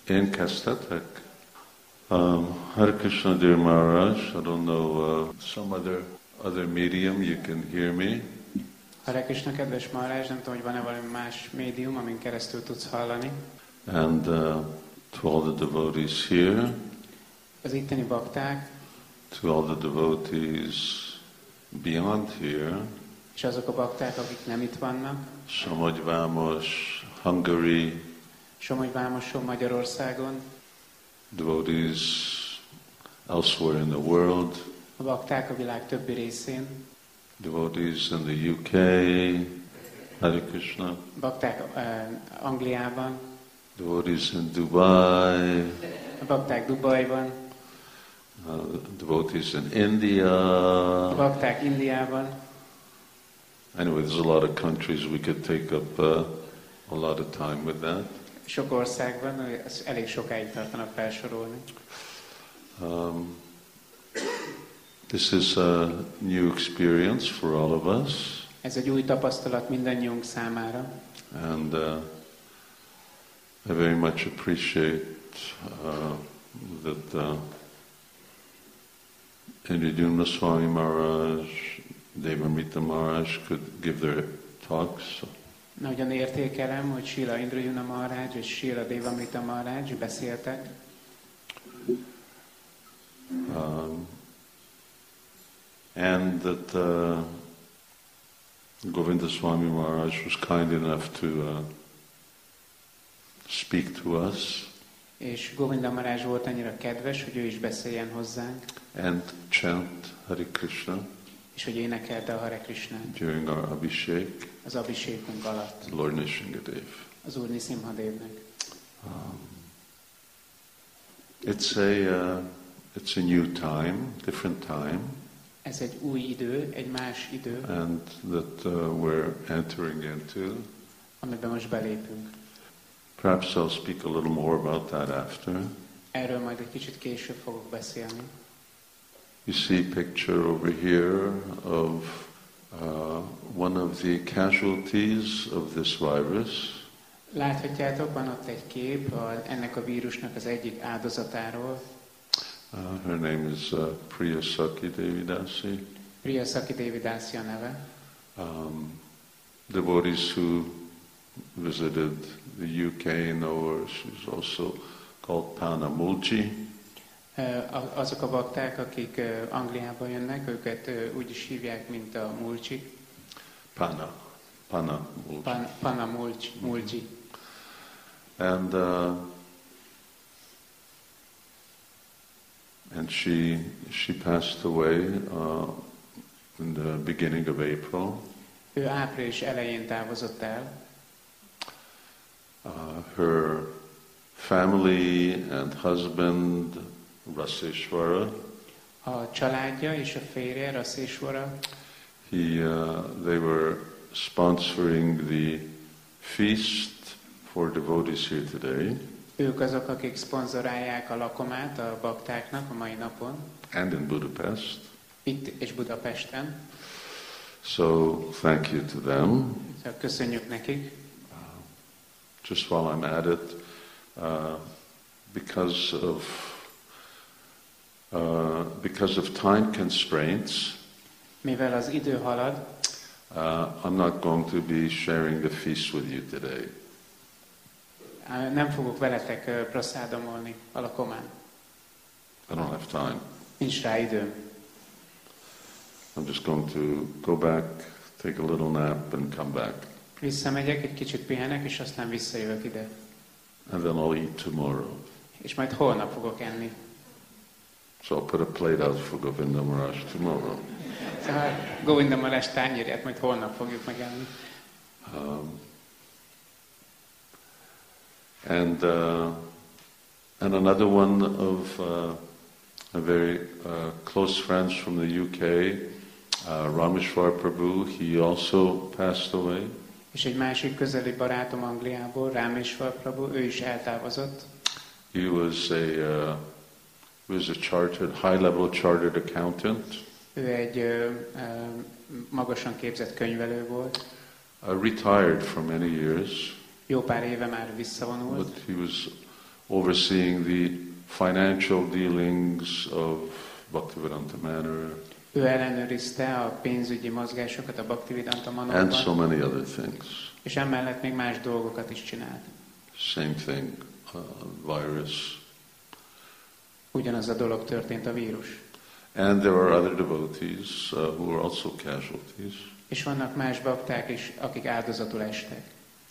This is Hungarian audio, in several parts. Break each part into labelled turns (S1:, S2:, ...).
S1: Én kezdhetek? Hare Krishna, dear Maharaj. I don't know, some other medium you can hear me.
S2: Hare Krishna, kedves Maharaj, nem tudom, hogy van-e valami más médium, amin keresztül tudsz hallani.
S1: And to all the devotees here,
S2: Az itteni bakták,
S1: to all the devotees beyond here,
S2: és azok a bakták, akik nem itt vannak,
S1: Somogy Vámos, Hungary,
S2: Somogy Vámoson, Magyarországon,
S1: devotees elsewhere in the world,
S2: a bakták a világ többi részén,
S1: devotees in the UK, Hare Krishna,
S2: bakták Angliában,
S1: devotees in Dubai,
S2: a bakták Dubajban,
S1: devotees in India.
S2: a bakták Indiában.
S1: Anyway, there's a lot of countries we could take up a lot of time with that.
S2: Sok országban, ez elég sokáig tartanak felsorolni.
S1: This is a new experience for all of us.
S2: Ez egy új tapasztalat mindannyiunk számára.
S1: And I very much appreciate that Indradumna Swami Maharaj, Devamrita Maharaj could give their talks.
S2: Nagyon értékelem, hogy Srila Indradyumna Maharaj és Srila Devamrita Maharaj beszéltek.
S1: And that Govinda Swami Maharaj was kind enough to speak to us
S2: És Govinda Maharaj volt annyira kedves, hogy ő is beszéljen hozzánk,
S1: and chant Hare Krishna
S2: és hogy énekelte a Hare Krishnát
S1: during our Abhishek,
S2: az abhisékunk alatt,
S1: Lord Nishingadev.
S2: az Úr Nisimhadevnek.
S1: It's a new time, different time,
S2: Ez egy új idő, egy más idő,
S1: and that we're entering into.
S2: amiben most belépünk.
S1: Perhaps I'll speak a little more about that after.
S2: Erről majd egy kicsit később fogok beszélni.
S1: You see a picture over here of one of the casualties of this virus.
S2: Láthatjátok, van ott egy kép ennek a vírusnak az egyik áldozatáról.
S1: Her name is Priya Saki Devidasi.
S2: Priya Saki Devidasi a neve.
S1: Devotees who visited the UK know her. She's also called Pana Mulchi.
S2: Azok a bakták, akik Angliába jönnek, őket úgy is hívják, mint a Mulchi.
S1: Pana Mulchi.
S2: Pana Mulchi.
S1: And she passed away in the beginning of April.
S2: Ő április elején távozott el.
S1: Her family and husband, Raseshwara,
S2: A családja és a férje, Raseshwara,
S1: they were sponsoring the feast for devotees here today.
S2: ők azok, akik szponzorálják a lakomát a baktáknak a mai napon.
S1: And in Budapest.
S2: Itt és Budapesten.
S1: So thank you to them.
S2: Szóval köszönjük nekik.
S1: Just while I'm at it, because of time constraints,
S2: Mivel az idő halad,
S1: I'm not going to be sharing the feast with you today.
S2: nem fogok veletek praszádomolni a lakomán.
S1: I don't have time.
S2: Nincs rá időm.
S1: I'm just going to go back, take a little nap, and come back.
S2: Visszamegyek, egy kicsit pihenek, és aztán visszajövök ide.
S1: And then I'll eat tomorrow.
S2: És majd holnap fogok enni.
S1: So I'll put a plate out for Govinda Maharaj tomorrow.
S2: Szóval Govinda Maharaj tányérját majd holnap fogjuk megenni.
S1: And another one of a very close friends from the UK, Rameshwar Prabhu, he also passed away.
S2: És egy másik közeli barátom Angliából, Rameshwar Prabhu, ő is eltávozott.
S1: He was a chartered, high-level chartered accountant.
S2: Ő egy magasan képzett könyvelő volt.
S1: Retired for many years.
S2: Jó pár éve már visszavonult.
S1: But he was overseeing the financial dealings of Bhaktivedanta Manor,
S2: Ő ellenőrizte a pénzügyi mozgásokat a Bhaktivedanta
S1: and
S2: Manorban,
S1: so many other things.
S2: és emellett még más dolgokat is csinált.
S1: Same thing, virus.
S2: Ugyanaz a dolog történt a vírus.
S1: And there are other devotees who are also casualties.
S2: És vannak más bakták is, akik áldozatul estek.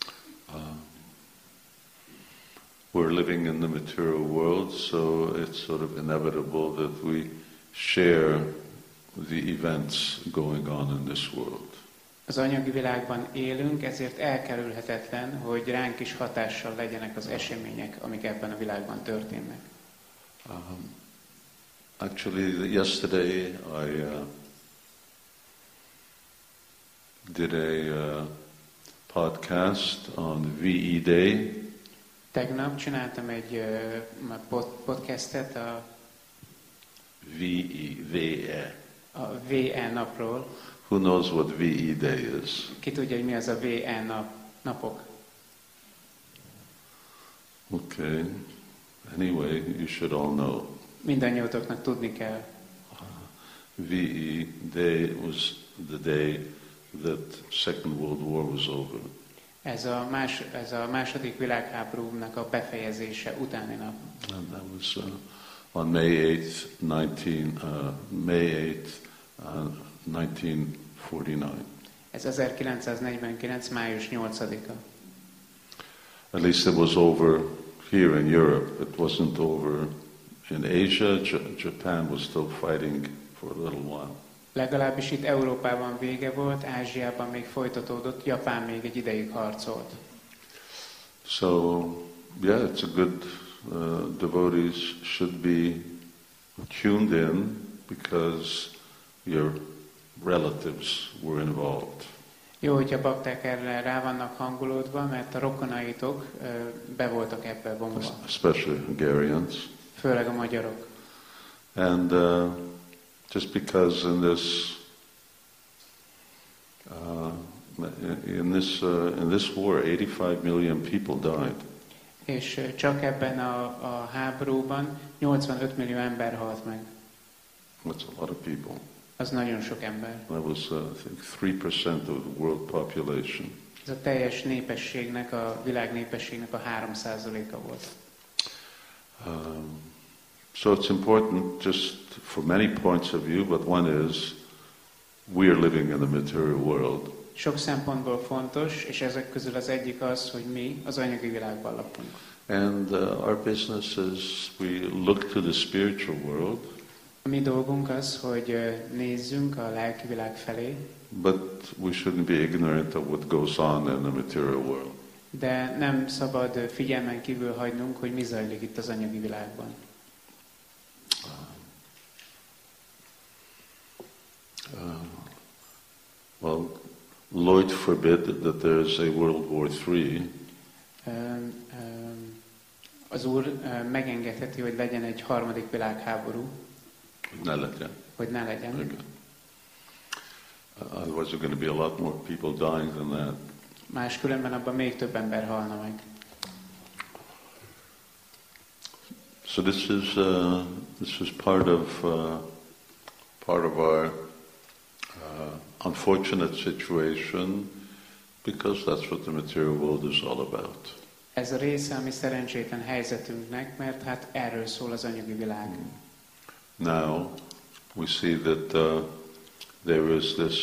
S1: We're living in the material world, so it's sort of inevitable that we share the events going on in this world.
S2: Az anyagi világban élünk, ezért elkerülhetetlen, hogy ránk is hatással legyenek az események, amik ebben a világban történnek.
S1: Actually, yesterday I did a podcast on VE Day.
S2: Tegnap csináltam egy podcastet a VE napról.
S1: Who knows what VE Day is?
S2: Ki tudja, hogy mi az a VE napok?
S1: Okay. Anyway, you should all know.
S2: Mindannyiótoknak tudni kell.
S1: VE Day was the day that Second World War was over.
S2: Ez a második világháborúnak a befejezése utáni nap.
S1: And that was on May 8th, 1949.
S2: Ez 1949. május 8-a.
S1: At least it was over here in Europe. It wasn't over in Asia. Japan was still fighting for a little while.
S2: Legalábbis itt Európában vége volt, Ázsiában még folytatódott, Japán még egy ideig harcolt.
S1: So, yeah, it's a good, devotees should be tuned in because your relatives were involved.
S2: Jó, hogyha bakták erre rá vannak hangolódva, mert a rokonaitok be voltak ebbe vonva.
S1: Especially Hungarians.
S2: Főleg a magyarok.
S1: And just because in this war 85 million people died.
S2: És csak ebben a háborúban 85 millió ember halt meg.
S1: That's a lot of people.
S2: Az nagyon sok ember.
S1: That was, I think, 3% of the world population.
S2: Ez a teljes népességnek, a világ népességnek a 3%-a volt.
S1: So it's important just for many points of view, but one is we are living in the material world.
S2: Sok szempontból fontos, és ezek közül az egyik az, hogy mi az anyagi világban lakunk.
S1: And our business is we look to the spiritual world.
S2: A mi dolgunk az, hogy nézzünk a lelki világ felé.
S1: But we shouldn't be ignorant of what goes on in the material world.
S2: De nem szabad figyelmen kívül hagynunk, hogy mi zajlik itt az anyagi világban.
S1: Well, Lord forbid that there is a World War III.
S2: Az Úr megengedheti, hogy legyen egy harmadik világháború.
S1: Ne legyen.
S2: Hogy ne legyen.
S1: Okay. Otherwise, there are going to be a lot more people dying than that.
S2: Máskülönben abban még több ember halna meg.
S1: So this is part of our unfortunate situation, because that's what the material world is all about.
S2: Ez a része a mi szerencsétlen helyzetünknek, mert hát erről szól az anyagi világ.
S1: Now we see that there is this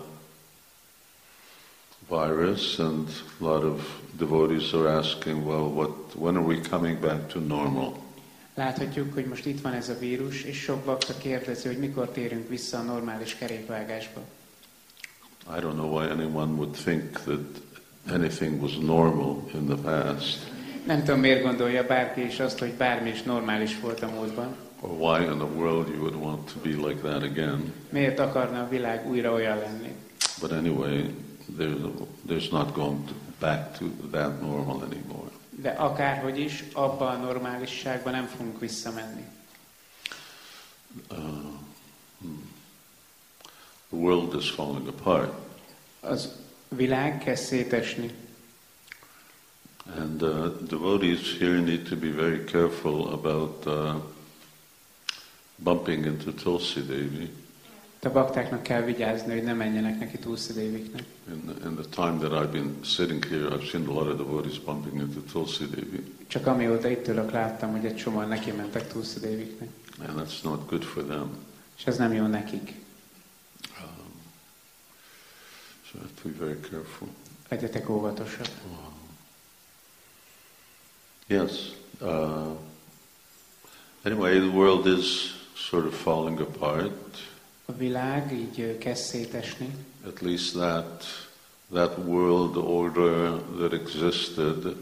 S1: virus, and a lot of devotees are asking, well, when are we coming back to normal?
S2: Láthatjuk, hogy most itt van ez a vírus, és sok bakta kérdezi, hogy mikor térünk vissza a normális kerékvágásba.
S1: I don't know why anyone would think that anything was normal in the past.
S2: Nem tudom, miért gondolja bárki is azt, hogy bármi is normális volt a múltban.
S1: Or why in the world you would want to be like that again.
S2: Miért akarna a világ újra olyan lenni?
S1: But anyway, there's not going back to that normal anymore.
S2: De akárhogy is, abba a normálisságba nem fogunk visszamenni.
S1: The world is falling apart.
S2: Az világ kezd szétesni.
S1: And devotees here need to be very careful about bumping into Tulsi Devi.
S2: A baktáknak kell vigyázni, hogy ne menjenek neki Tulsi Deviknek.
S1: In the time that I've been sitting here, I've seen a lot of devotees bumping into Tulsi Devi.
S2: Csak amióta itt ülök, láttam, hogy egy csomóan neki mentek Tulsi Deviknek.
S1: And that's not good for them.
S2: És ez nem jó nekik.
S1: So I have to be very careful.
S2: Legyetek óvatosak.
S1: Yes. Anyway, the world is sort of falling apart.
S2: A világ így kezd szétesni.
S1: At least that world order that existed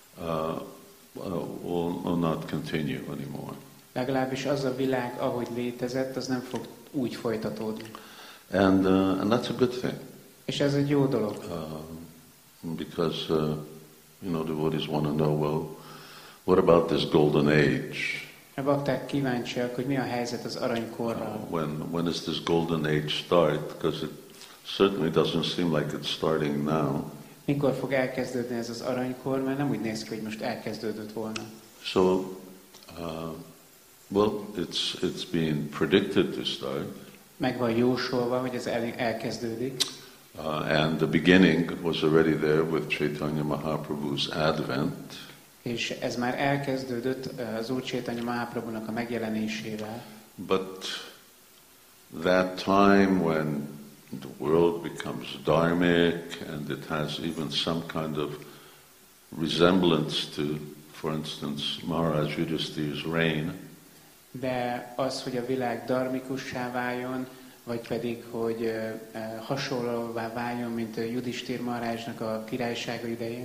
S1: will not continue anymore.
S2: Legalábbis az a világ, ahogy létezett, az nem fog úgy folytatódni.
S1: And that's a good thing.
S2: És ez egy jó dolog.
S1: Because devotees want to know, well, what about this golden age?
S2: A bakták kíváncsiak, hogy mi a helyzet az aranykorral.
S1: When does this golden age start? Because it certainly doesn't seem like it's starting now.
S2: Mikor fog elkezdődni ez az aranykor, mert nem úgy néz ki, hogy most elkezdődött volna.
S1: So, well, it's being predicted to start.
S2: Meg van jósolva, hogy ez elkezdődik.
S1: And the beginning was already there with Chaitanya Mahaprabhu's advent.
S2: És ez már elkezdődött az Úr Chaitanya Mahaprabhunak a megjelenésével.
S1: But that time when the world becomes dharmic and it has even some kind of resemblance to, for instance, Maharaj Yudhishthir's reign.
S2: De az, hogy a világ dharmikussá váljon, vagy pedig, hogy hasonlóvá váljon, mint a Yudhishthir Maharajnak a királysága idején.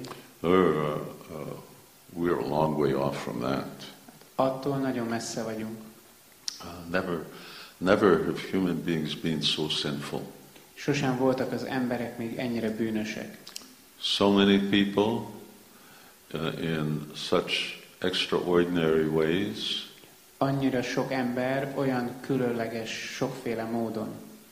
S1: We're a long way off from that.
S2: Attól nagyon messze vagyunk.
S1: Never have human beings been so sinful.
S2: Sosem voltak az emberek még ennyire bűnösek.
S1: So many people in such extraordinary ways.
S2: Annyira sok ember olyan különleges, sokféle módon.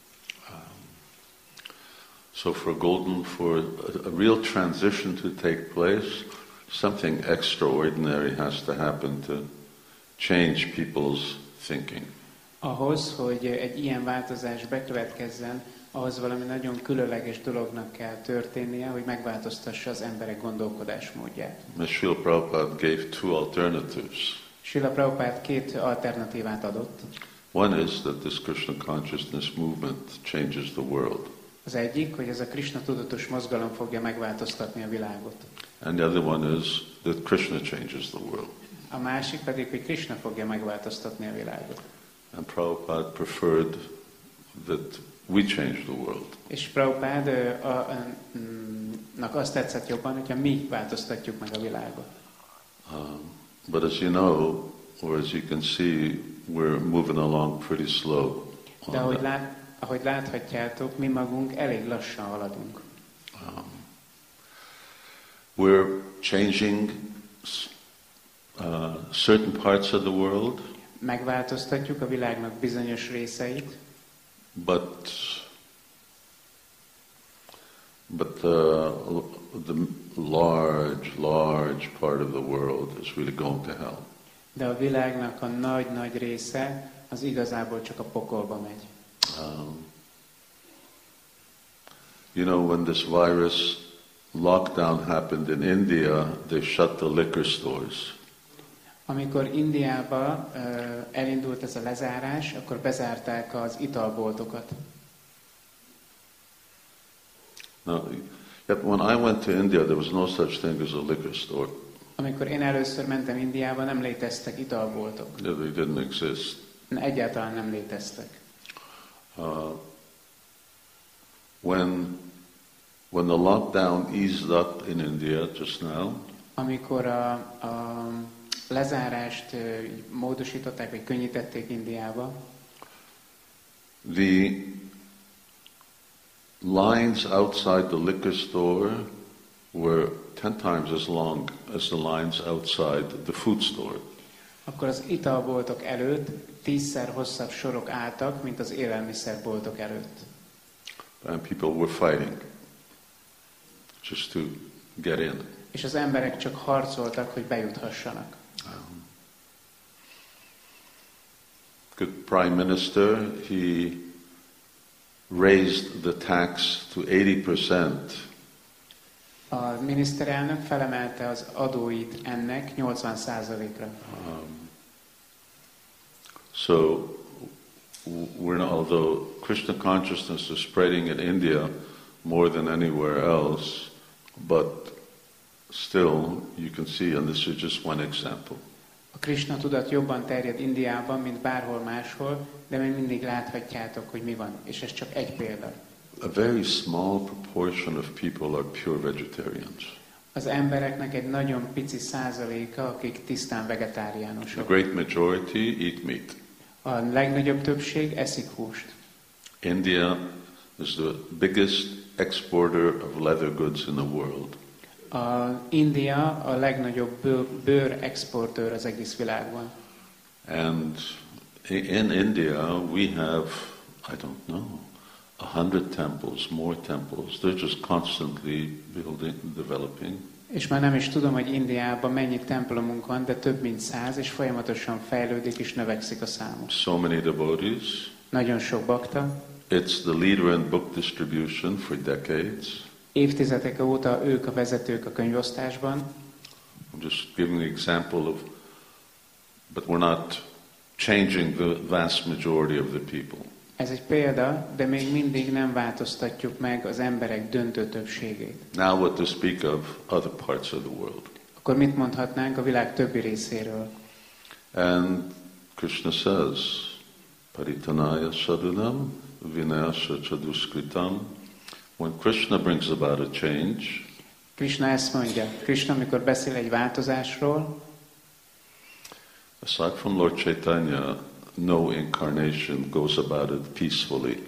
S1: So for a real transition to take place, something extraordinary has to happen to change people's thinking.
S2: Ahhoz, hogy egy ilyen változás bekövetkezzen, ahhoz valami nagyon különleges dolognak kell történnie, hogy megváltoztassa az emberek gondolkodásmódját.
S1: Srila Prabhupada gave two alternatives.
S2: Srila Prabhupada két alternatívát adott.
S1: One is that this Krishna consciousness movement changes the world.
S2: Az egyik, hogy ez a Krishna tudatos mozgalom fogja megváltoztatni a világot.
S1: And the other one is that Krishna changes the world.
S2: A másik pedig, hogy Krishna fogja megváltoztatni a világot.
S1: And Prabhupada preferred that we change the world.
S2: És Prabhupada azt tetszett jobban, hogyha mi változtatjuk meg a világot.
S1: But as you know, or as you can see, we're moving along pretty slow.
S2: De ahogy láthatjátok, mi magunk elég lassan haladunk.
S1: We're changing certain parts of the world.
S2: Megváltoztatjuk a világnak bizonyos részeit.
S1: But the large part of the world is really going to hell.
S2: De a világnak a nagy része az igazából csak a pokolba megy.
S1: When this virus lockdown happened in India, they shut the liquor stores.
S2: Amikor Indiába elindult ez a lezárás, akkor bezárták az italboltokat.
S1: Now, yet when I went to India, there was no such thing as a liquor store.
S2: Amikor én először mentem Indiába, nem léteztek italboltok.
S1: Yeah, they didn't exist.
S2: Egyáltalán nem léteztek.
S1: When the lockdown eased up in India just now,
S2: amikor a lezárást módosították, vagy könnyítették Indiába,
S1: the lines outside the liquor store were 10 times as long as the lines outside the food store.
S2: Akkor az italboltok előtt 10-szer hosszabb sorok álltak, mint az élelmiszerboltok előtt.
S1: And people were fighting just to get in.
S2: És az emberek csak harcoltak, hogy bejuthassanak.
S1: Good prime minister, he raised the tax to 80%.
S2: A miniszterelnök felemelte az adóit ennek 80%-ra.
S1: So, although Krishna consciousness is spreading in India more than anywhere else, but still you can see, and this is just one example.
S2: A Krishna tudat jobban terjed Indiában, mint bárhol máshol, de még mindig láthatjátok, hogy mi van, és ez csak egy példa.
S1: A very small proportion of people are pure vegetarians.
S2: Az embereknek egy nagyon pici százaléka, akik tisztán vegetáriánusok.
S1: The great majority eat meat.
S2: A legnagyobb többség eszik húst.
S1: India is the biggest exporter of leather goods in the world.
S2: India a legnagyobb bőr exportőr az egész világban.
S1: And in India we have, I don't know, 100 temples, more temples. They're just constantly building, developing.
S2: És már nem is tudom, hogy Indiában mennyi templomunk van, de több mint 100, és folyamatosan fejlődik és növekszik a számuk.
S1: So many devotees.
S2: Nagyon sok bakta.
S1: It's the leader in book distribution for decades.
S2: Évtizedek óta ők a vezetők a könyvosztásban.
S1: I'm just giving an example of, but we're not changing the vast majority of the people.
S2: Ez egy példa, de még mindig nem változtatjuk meg az emberek döntő többségét.
S1: Now what to speak of other parts of the world.
S2: Akkor mit mondhatnánk a világ többi részéről?
S1: And Krishna says, Paritanaya sadunam vinayasya chaduskritam. When Krishna brings about a change,
S2: Krishna ezt mondja. Krishna, amikor beszél egy változásról,
S1: aside from Lord Chaitanya, no incarnation goes about it peacefully.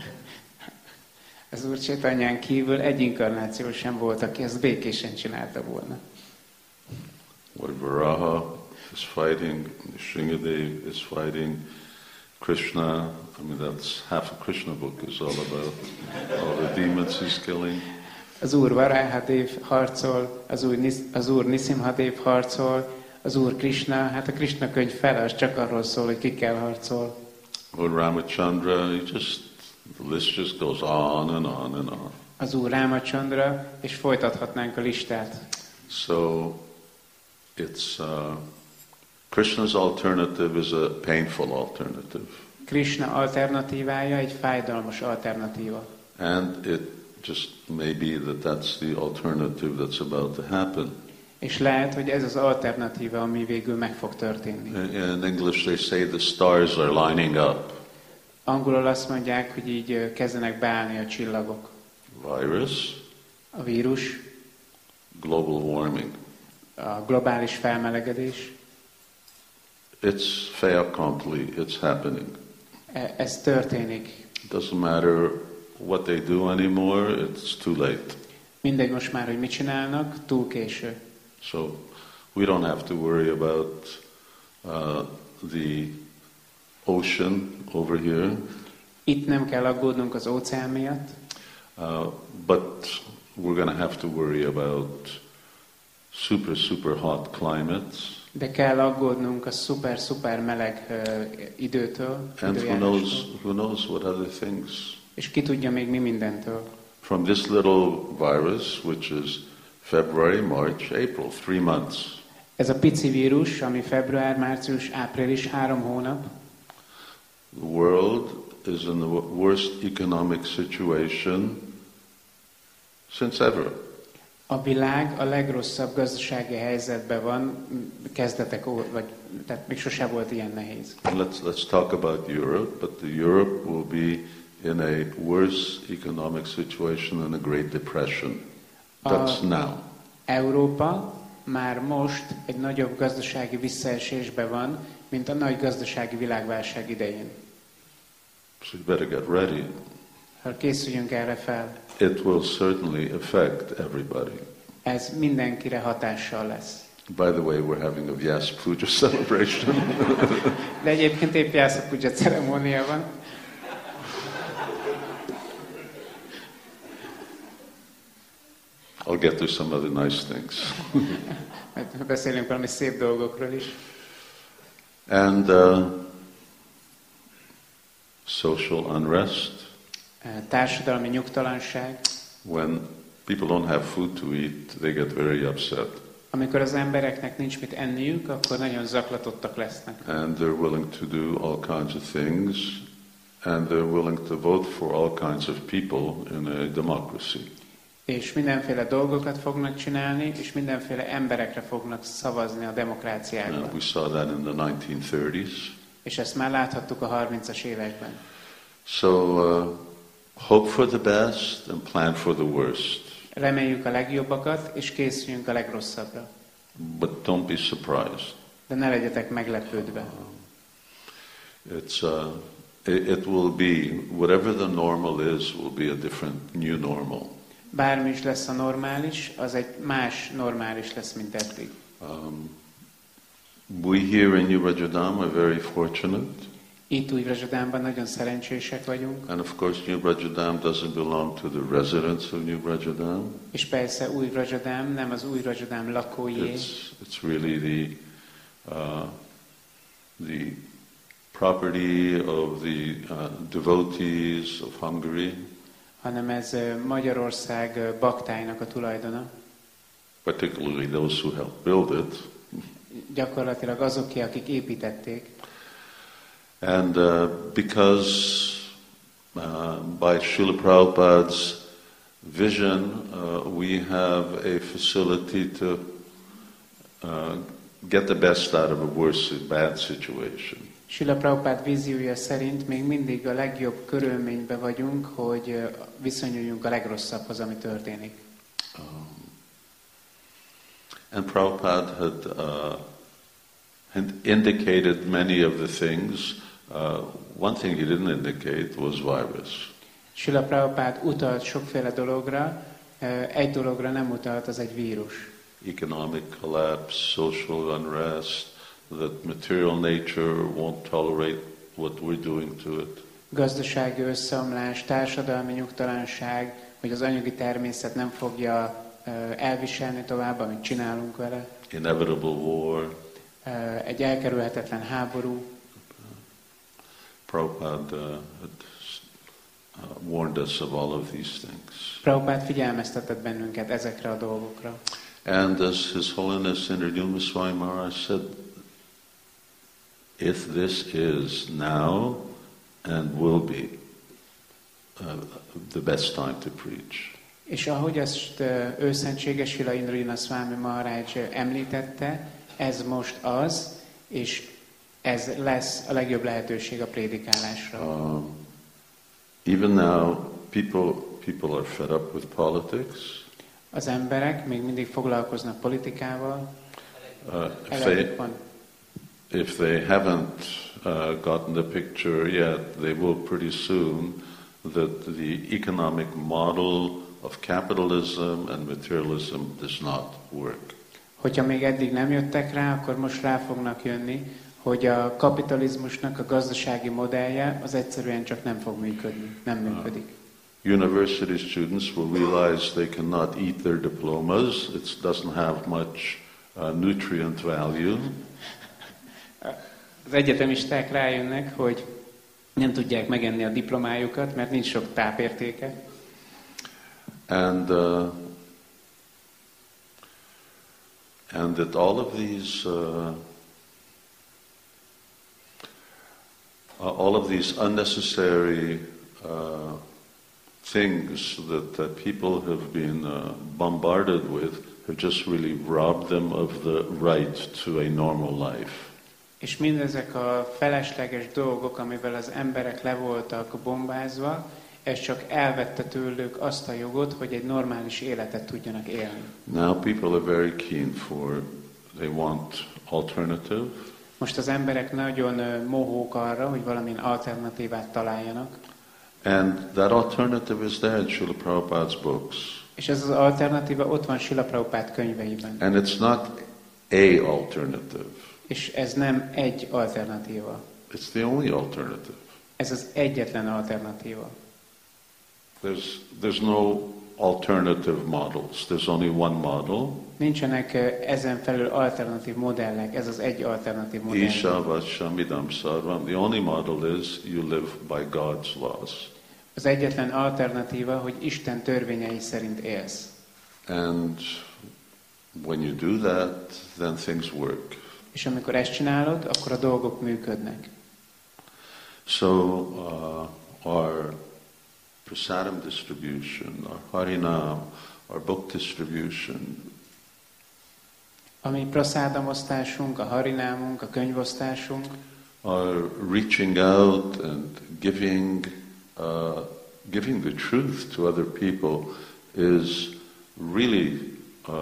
S2: Az Úr Chaitanyán kívül egy inkarnáció sem volt, aki ezt békésen csinálta volna.
S1: Lord Varaha is fighting, Nrsingadev is fighting, Krishna, I mean that's half a Krishna book is all about all the demons he's killing.
S2: Az Úr Varahadev harcol, az Úr Nisimhadev harcol, az Úr Krishna, hát a Krishna könyv fele az csak arról szól, hogy kikkel harcol.
S1: Lord Ramachandra, the list just goes on and on and on.
S2: Az Úr Ramachandra, és folytathatnánk a listát.
S1: So it's Krishna's alternative is a painful alternative.
S2: Krishna alternatívája egy fájdalmas alternatíva.
S1: And it just may be that that's the alternative that's about to happen.
S2: És lehet, hogy ez az alternatíva, ami végül meg fog történni.
S1: In English they say the stars are lining up.
S2: Angolul azt mondják, hogy így kezdenek beállni a csillagok.
S1: Virus.
S2: A vírus.
S1: Global warming.
S2: A globális felmelegedés.
S1: It's fait accompli. It's happening.
S2: Ez történik.
S1: It doesn't matter what they do anymore. It's too late.
S2: Mindegy most már, hogy mit csinálnak, túl késő.
S1: So we don't have to worry about the ocean over here.
S2: Itt nem kell aggódnunk az óceán miatt.
S1: But we're going to have to worry about super hot climates.
S2: De kell aggódnunk a szuper meleg időtől.
S1: And who knows what other things.
S2: És ki tudja még mi mindentől.
S1: From this little virus, which is February, March, April, 3 months.
S2: Ez a pici vírus, ami február, március, április, 3 hónap.
S1: The world is in the worst economic situation since ever.
S2: A világ a legrosszabb gazdasági helyzetben van, tehát még sose volt ilyen nehéz.
S1: Let's talk about Europe, but Europe will be in a worse economic situation than a Great Depression. That's now.
S2: Európa már most egy nagyobb gazdasági visszaesésben van, mint a nagy gazdasági világválság idején.
S1: So you better get ready.
S2: Készüljünk erre fel.
S1: It will certainly affect everybody.
S2: Ez mindenkire hatással lesz.
S1: By the way, we're having a Vyasa Puja celebration.
S2: De egyébként épp Vyasa Puja ceremónia van.
S1: I'll get to some other nice things.
S2: Beszélünk valami szép dolgokról is.
S1: And social unrest.
S2: Társadalmi nyugtalanság.
S1: When people don't have food to eat, they get very upset.
S2: Amikor az embereknek nincs mit enniük, akkor nagyon zaklatottak lesznek.
S1: And they're willing to do all kinds of things, and they're willing to vote for all kinds of people in a democracy.
S2: És mindenféle dolgokat fognak csinálni, és mindenféle emberekre fognak szavazni a demokráciákban.
S1: And we saw that in the 1930s.
S2: És ezt már láthattuk a 30-as években.
S1: So hope for the best and plan for the worst.
S2: Reméljük a legjobbakat, és készüljünk a legrosszabbra.
S1: But don't be surprised.
S2: De ne legyetek meglepődve.
S1: It will be, whatever the normal is, will be a different new normal.
S2: Bármi is lesz a normális, az egy más normális lesz, mint eddig.
S1: We here in New Rajadam are very fortunate.
S2: Itt Új-Rajadamban nagyon szerencsések vagyunk.
S1: And of course New Rajadam doesn't belong to the residents of New Rajadam.
S2: És persze Új-Rajadam nem az Új-Rajadam lakóié.
S1: It's really the property of the devotees of Hungary.
S2: Hanem ez Magyarország baktáinak a tulajdona.
S1: Particularly those who helped build it.
S2: Gyakorlatilag azoké, akik építették.
S1: And because by Srila Prabhupada's vision, we have a facility to get the best out of a worse, bad situation.
S2: Srila Prabhupád víziója szerint még mindig a legjobb körülményben vagyunk, hogy viszonyuljunk a legrosszabbhoz, ami történik.
S1: And Prabhupada had indicated many of the things. One thing he didn't indicate was virus.
S2: Srila Prabhupád utalt sokféle dologra, egy dologra nem utalt, az egy vírus.
S1: Economic collapse, social unrest, that material nature won't tolerate what we're doing to it.
S2: Gazdasági összeomlás, társadalmi nyugtalanság, hogy az anyagi természet nem fogja elviselni tovább, amit csinálunk vele.
S1: Inevitable war.
S2: Egy elkerülhetetlen háború.
S1: Prabhupada had warned us of all of these things.
S2: Prabhupád figyelmeztetett bennünket ezekre a dolgokra.
S1: And as His Holiness Indradyumna Swami Maharaj said, if this is now and will be the best time to preach.
S2: És ahogy ezt őszentséges Srila Indradyumna Swami Maharaj említette, ez most az, és ez lesz a legjobb lehetőség a prédikálásra.
S1: Even now, people are fed up with politics.
S2: Az emberek még mindig foglalkoznak politikával.
S1: If they haven't gotten the picture yet, they will pretty soon that the economic model of capitalism and materialism does not work.
S2: Hogyha még eddig nem jöttek rá, akkor most rá fognak jönni, hogy a kapitalizmusnak a gazdasági modellje az egyszerűen csak nem fog működni, nem működik.
S1: University students will realize they cannot eat their diplomas. It doesn't have much nutrient value.
S2: Az egyetemisták rájönnek, hogy nem tudják megenni a diplomájukat, mert nincs sok tápértéke.
S1: And that all of these unnecessary things that people have been bombarded with have just really robbed them of the right to a normal life.
S2: És mindezek a felesleges dolgok, amivel az emberek le voltak bombázva, ez csak elvette tőlük azt a jogot, hogy egy normális életet tudjanak élni.
S1: Now people are very keen they want alternative.
S2: Most az emberek nagyon mohók arra, hogy valamilyen alternatívát találjanak.
S1: And that alternative is there in Srila Prabhupada's books.
S2: És ez az alternatíva ott van Srila Prabhupád könyveiben.
S1: And it's not a alternative.
S2: És ez nem egy alternatíva.
S1: It's the only alternative.
S2: Ez az egyetlen alternatíva.
S1: There's no alternative models. There's only one model.
S2: Nincsenek ezen felül alternatív modellek, ez az egy alternatív modell.
S1: Isha Vasha Idam Sarvam. The only model is you live by God's laws.
S2: Az egyetlen alternatíva, hogy Isten törvényei szerint élsz.
S1: And when you do that, then things work.
S2: És amikor ezt csinálod, akkor a dolgok működnek.
S1: So our prasadam distribution, our harinam, our book distribution,
S2: A mi praszádamosztásunk, a harinámunk, a könyvosztásunk,
S1: our reaching out and giving the truth to other people is really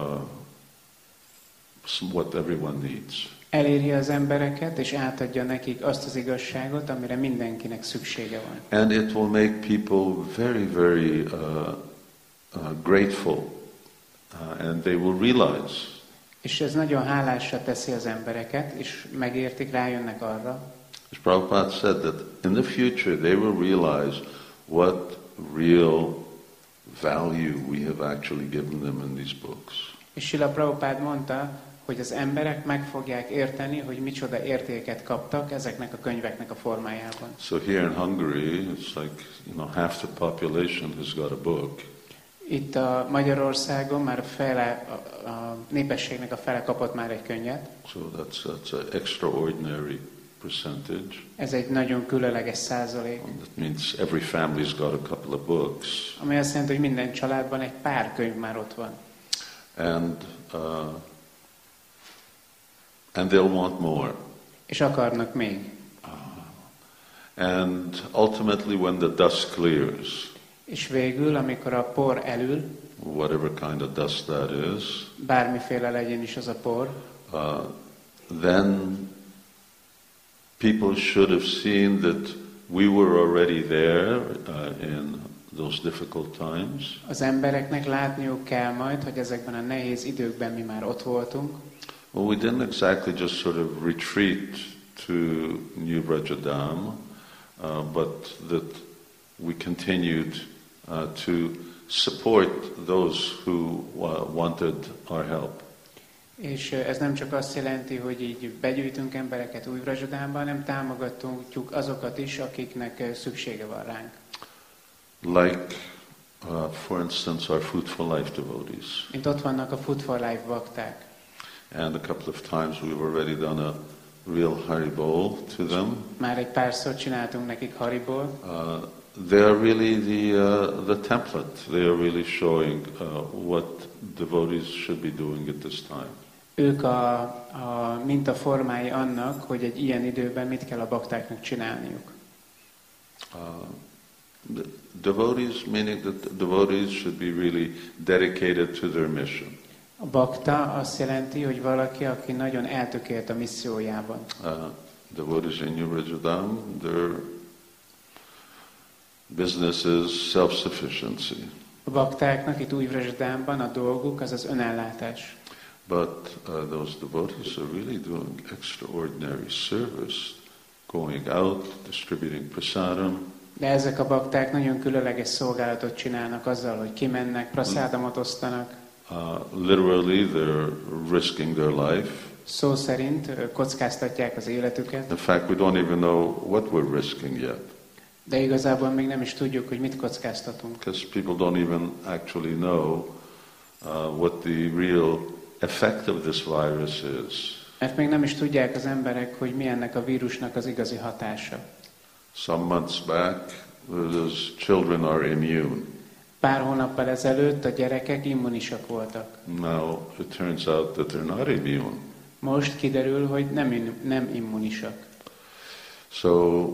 S1: what everyone needs.
S2: eléri az embereket, és átadja nekik azt az igazságot, amire mindenkinek szüksége van.
S1: And it will make people very, very grateful, and they will realize.
S2: És ez nagyon hálásra teszi az embereket, és megértik, rájönnek arra.
S1: As Prabhupada said, that in the future they will realize what real value we have actually given them in these books.
S2: És Srila Prabhupád mondta, hogy az emberek meg fogják érteni, hogy micsoda értéket kaptak ezeknek a könyveknek a formájában.
S1: So here in Hungary, it's like, half the population has got a book.
S2: Itt a Magyarországon már a népességnek a fele kapott már egy könyvet.
S1: So that's an extraordinary percentage.
S2: Ez egy nagyon különleges százalék.
S1: That means every family's got a couple of books.
S2: Ami azt jelenti, hogy minden családban egy pár könyv már ott van.
S1: And they'll want more.
S2: És akarnak még.
S1: And ultimately when the dust clears,
S2: és végül, amikor a por elül,
S1: whatever kind of dust that is,
S2: bármiféle legyen is az a por,
S1: then people should have seen that we were already there in those difficult times.
S2: Az embereknek látniuk kell majd, hogy ezekben a nehéz időkben mi már ott voltunk.
S1: Well, we didn't exactly just sort of retreat to New Brajadam, but that we continued to support those who wanted our help.
S2: És ez nem csak azt jelenti, hogy így begyűjtünk embereket Új Vrajadánba, hanem támogatjuk azokat is, akiknek szüksége van ránk.
S1: Like, for instance, our Food for Life devotees.
S2: Mint ott vannak a Food for Life bakták.
S1: And a couple of times we've already done a real haribol to them.
S2: Már egy párszor csináltunk nekik haribol.
S1: They are really the template. They are really showing what devotees should be doing at this time.
S2: Ők a mintaformái annak, hogy egy ilyen időben mit kell a baktáknak csinálniuk.
S1: Devotees, meaning that devotees should be really dedicated to their mission.
S2: A bakta azt jelenti, hogy valaki, aki nagyon eltökélt a missziójában.
S1: Devotees in New Vrajadam, their business is self-sufficiency.
S2: A baktáknak itt Új Vrajadánban a dolguk az az önellátás.
S1: But those devotees are really doing extraordinary service, going out, distributing prasadam.
S2: De ezek a bakták nagyon különleges szolgálatot csinálnak azzal, hogy kimennek, praszádamot osztanak.
S1: Literally, they're risking their life.
S2: Szó szerint kockáztatják az életüket.
S1: In fact, we don't even know what we're risking yet.
S2: De igazából még nem is tudjuk, hogy mit kockáztatunk.
S1: Because people don't even actually know what the real effect of this virus is.
S2: Mert még nem is tudják az emberek, hogy mi ennek a vírusnak az igazi hatása.
S1: Some months back, those children are immune.
S2: Pár hónappal ezelőtt a gyerekek immunisak voltak.
S1: Now it turns out that they're not immune.
S2: Most kiderül, hogy nem immunisak.
S1: So,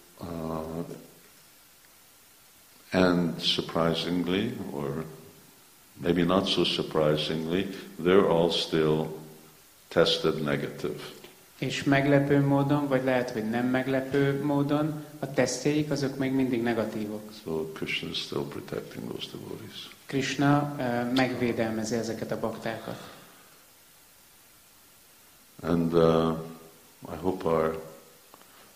S1: and surprisingly, or maybe not so surprisingly, they're all still tested negative.
S2: És meglepő módon, vagy lehet, hogy nem meglepő módon, a tesztjeik azok még mindig negatívok.
S1: So Krishna is still protecting those devotees.
S2: Krishna megvédelmezi ezeket a baktákat.
S1: And I hope our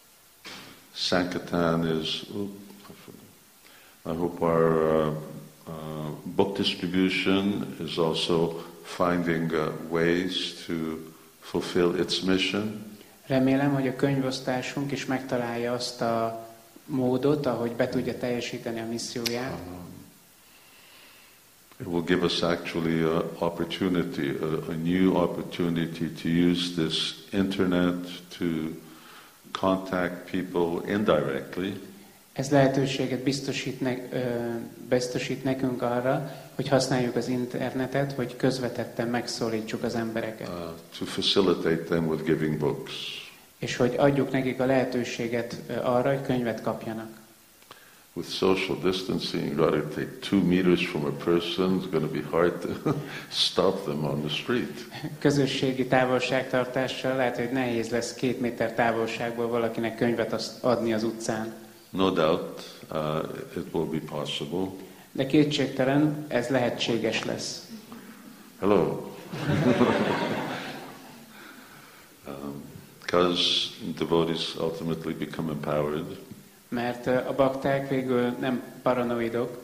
S1: Sankirtan is. I hope our book distribution is also finding ways to fulfill its mission.
S2: Remélem, hogy a könyvosztásunk is megtalálja azt a módot, ahogy be tudja teljesíteni a misszióját.
S1: It will give us actually an opportunity, a new opportunity to use this internet to contact people indirectly.
S2: Ez lehetőséget biztosít nekünk arra, hogy használjuk az internetet, hogy közvetetten megszólítsuk az embereket.
S1: To facilitate them with giving books.
S2: És hogy adjuk nekik a lehetőséget arra, hogy könyvet kapjanak.
S1: With social distancing, rather take 2 meters from a person, it's going to be hard to stop them on the street.
S2: Közösségi távolságtartással lehet, hogy nehéz lesz 2 méter távolságból valakinek könyvet adni az utcán.
S1: No doubt, it will be possible.
S2: De kétségtelen, ez lehetséges lesz.
S1: Hello. Because devotees ultimately become empowered.
S2: Mert a bakták végül nem paranoidok,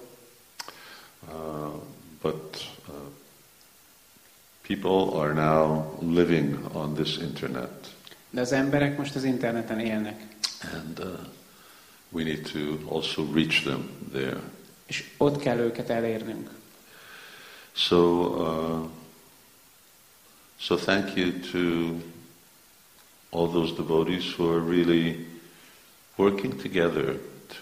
S1: but people are now living on this internet.
S2: de az emberek most az interneten élnek.
S1: And we need to also reach them there.
S2: És ott kell őket elérnünk.
S1: So thank you to all those devotees who are really working together to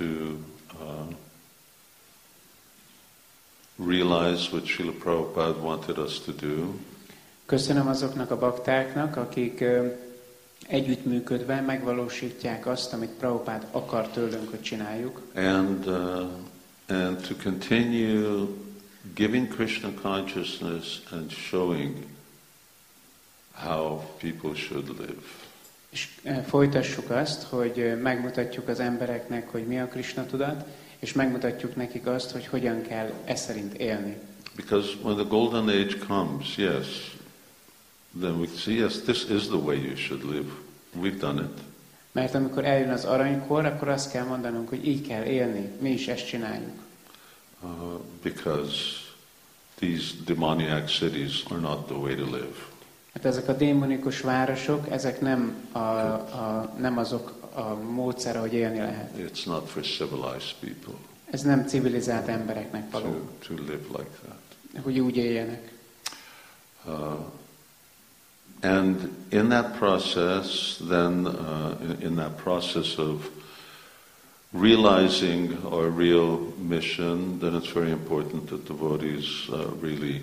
S1: realize what Srila Prabhupada wanted us to do.
S2: Köszönöm azoknak a baktáknak, akik együttműködve megvalósítják azt, amit Prabhupád akar tőlünk, hogy csináljuk.
S1: And to continue giving Krishna consciousness and showing how people should live.
S2: És folytassuk azt, hogy megmutatjuk az embereknek, hogy mi a Krishna tudat, és megmutatjuk nekik azt, hogy hogyan kell e szerint élni.
S1: Because when the golden age comes, yes, then we see, yes, this is the way you should live. We've done it.
S2: Mert amikor eljön az aranykor, akkor azt kell mondanunk, hogy így kell élni. Mi is ezt csináljuk.
S1: Because these demoniac cities are not the way to live.
S2: Hát ezek a démonikus városok, ezek nem azok a módszer, hogy élni lehet.
S1: It's not for civilized people.
S2: Ez nem civilizált embereknek való.
S1: To live like that.
S2: Hogy úgy éljenek.
S1: And in that process, then, in that process of realizing our real mission, then it's very important that devotees really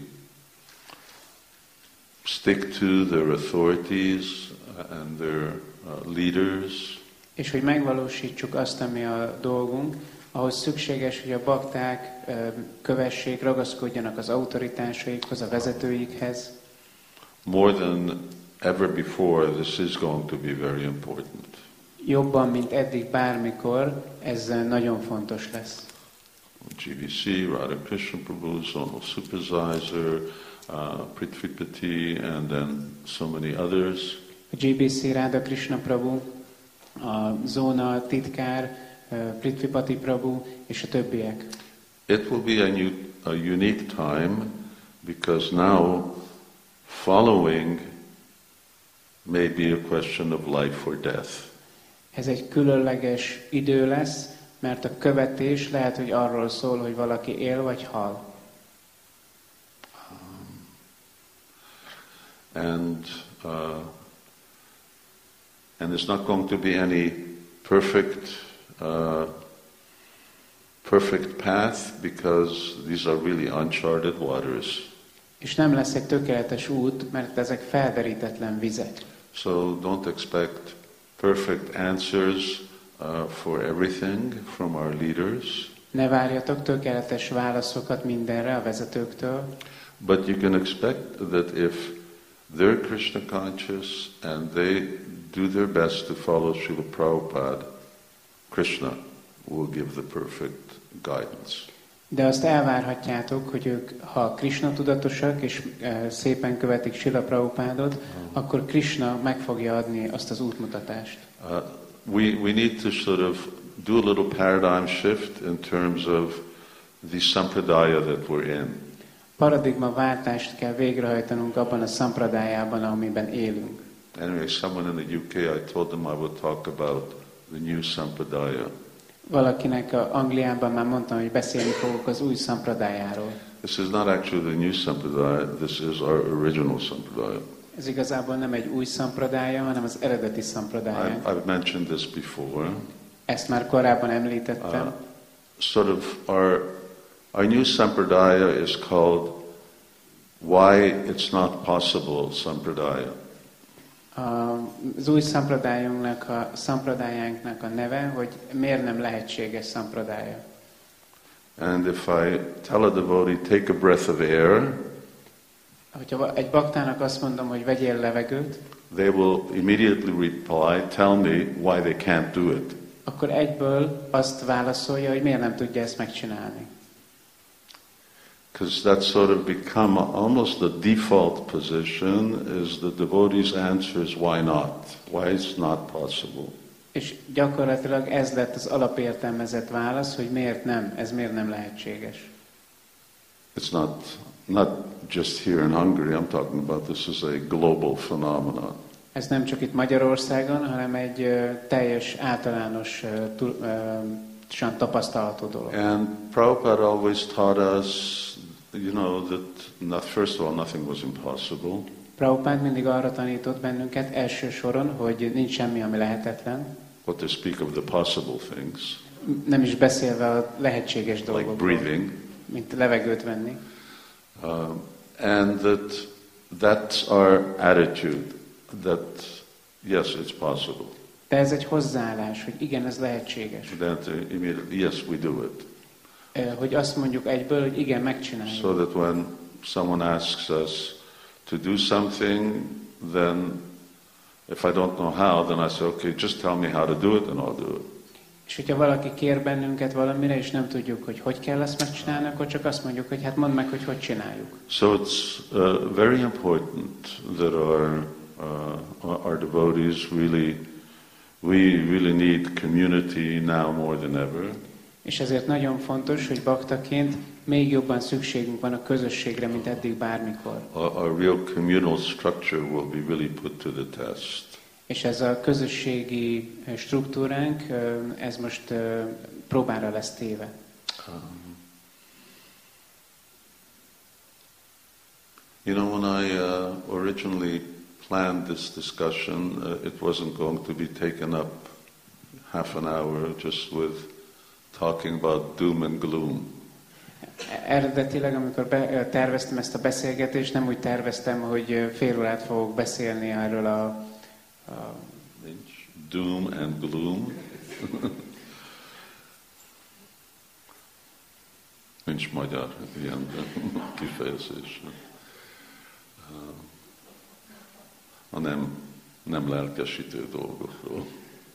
S1: stick to their authorities and their leaders.
S2: És hogy megvalósítsuk azt, ami a dolgunk, ahhoz szükséges, hogy a bakták kövessék, ragaszkodjanak az autoritásaikhoz, a vezetőikhez.
S1: More than ever before, this is going to be very important.
S2: Jobban, mint eddig bármikor, ez nagyon fontos lesz.
S1: GBC, Radha Krishna Prabhu, Zonal Supervisor, Prithvipati, and then so many others.
S2: A GBC, Radha Krishna Prabhu, a Zóna titkár, Prithvipati Prabhu és a többiek.
S1: It will be a unique time because now following may be a question of life or death.
S2: Ez egy különleges idő lesz, mert a követés lehet, hogy arról szól, hogy valaki él vagy hal.
S1: And there's not going to be any perfect path because these are really uncharted waters.
S2: És nem lesz egy tökéletes út, mert ezek felderítetlen vizek.
S1: So don't expect perfect answers for everything from our leaders.
S2: Ne várjatok tökéletes válaszokat mindenre a vezetőktől.
S1: But you can expect that if they're Krishna conscious and they do their best to follow Srila Prabhupada, Krishna will give the perfect guidance.
S2: De azt elvárhatjátok, hogy ők, ha Krishna tudatosak és szépen követik Srila Prabhupádot, akkor Krishna meg fogja adni azt az útmutatást.
S1: We need to sort of do a little paradigm shift in terms of the sampradaya that we're in.
S2: Paradigmaváltást kell végrehajtanunk abban a szampradájában, amiben élünk.
S1: Anyway, someone in the UK, I told them I would talk about the new sampradaya.
S2: Valakinek Angliában már mondtam, hogy beszélni fogok az új szampradájáról.
S1: This is not actually the new sampradaya, this is our original sampradaya.
S2: Ez igazából nem egy új szampradája, hanem az eredeti szampradája.
S1: I've mentioned this before.
S2: Ezt már korábban említettem.
S1: Sort of our new sampradaya is called Why It's Not Possible Sampradaya.
S2: Az új szampradájánknak a neve, hogy miért nem lehetséges szampradája.
S1: And if I tell a devotee, take a breath of air,
S2: hogyha egy baktának azt mondom, hogy vegyél levegőt,
S1: they will immediately reply, tell me why they can't do it.
S2: Akkor egyből azt válaszolja, hogy miért nem tudja ezt megcsinálni.
S1: Because that's sort of become almost the default position is the devotee's answer is why not? Why it's not possible?
S2: És gyakorlatilag ez lett az alapértelmezett válasz, hogy miért nem, ez miért nem lehetséges.
S1: It's not just here in Hungary, I'm talking about this is a global phenomenon.
S2: Ez nem csak itt Magyarországon, hanem egy teljes általánosan tapasztalható dolog.
S1: And Prabhupada always taught us, that first of all, nothing was impossible.
S2: Prabhupád mindig arra tanított bennünket első soron, hogy nincs semmi, ami lehetetlen.
S1: What to speak of the possible things.
S2: Nem is beszélve a lehetséges dolgokról.
S1: Like breathing.
S2: Mint levegőt venni.
S1: And that's our attitude. That yes, it's possible.
S2: De ez egy hozzáállás, hogy igen, ez lehetséges.
S1: That immediately, yes, we do it.
S2: Hogy azt mondjuk egyből, hogy igen, megcsináljuk.
S1: So that when someone asks us to do something, then if I don't know how, then I say, okay, just tell me how to do it and I'll do it.
S2: És hogyha valaki kér bennünket valamire, és nem tudjuk, hogy kell ezt megcsinálni, akkor csak azt mondjuk, hogy hát mondd meg, hogy csináljuk.
S1: So it's very important that our devotees we really need community now more than ever.
S2: És ezért nagyon fontos, hogy baktaként még jobban szükségünk van a közösségre, mint eddig bármikor.
S1: Our real communal structure will be really put to the test.
S2: És ez a közösségi struktúránk, ez most próbára lesz téve.
S1: When I originally planned this discussion, it wasn't going to be taken up half an hour just with talking about doom and gloom.
S2: Eredetileg, amikor terveztem ezt a beszélgetést, nem úgy terveztem, hogy fél órát fogok beszélni erről a
S1: doom and gloom. Nincs magyar ilyen kifejezés. Nem lelkesítő dolgokról.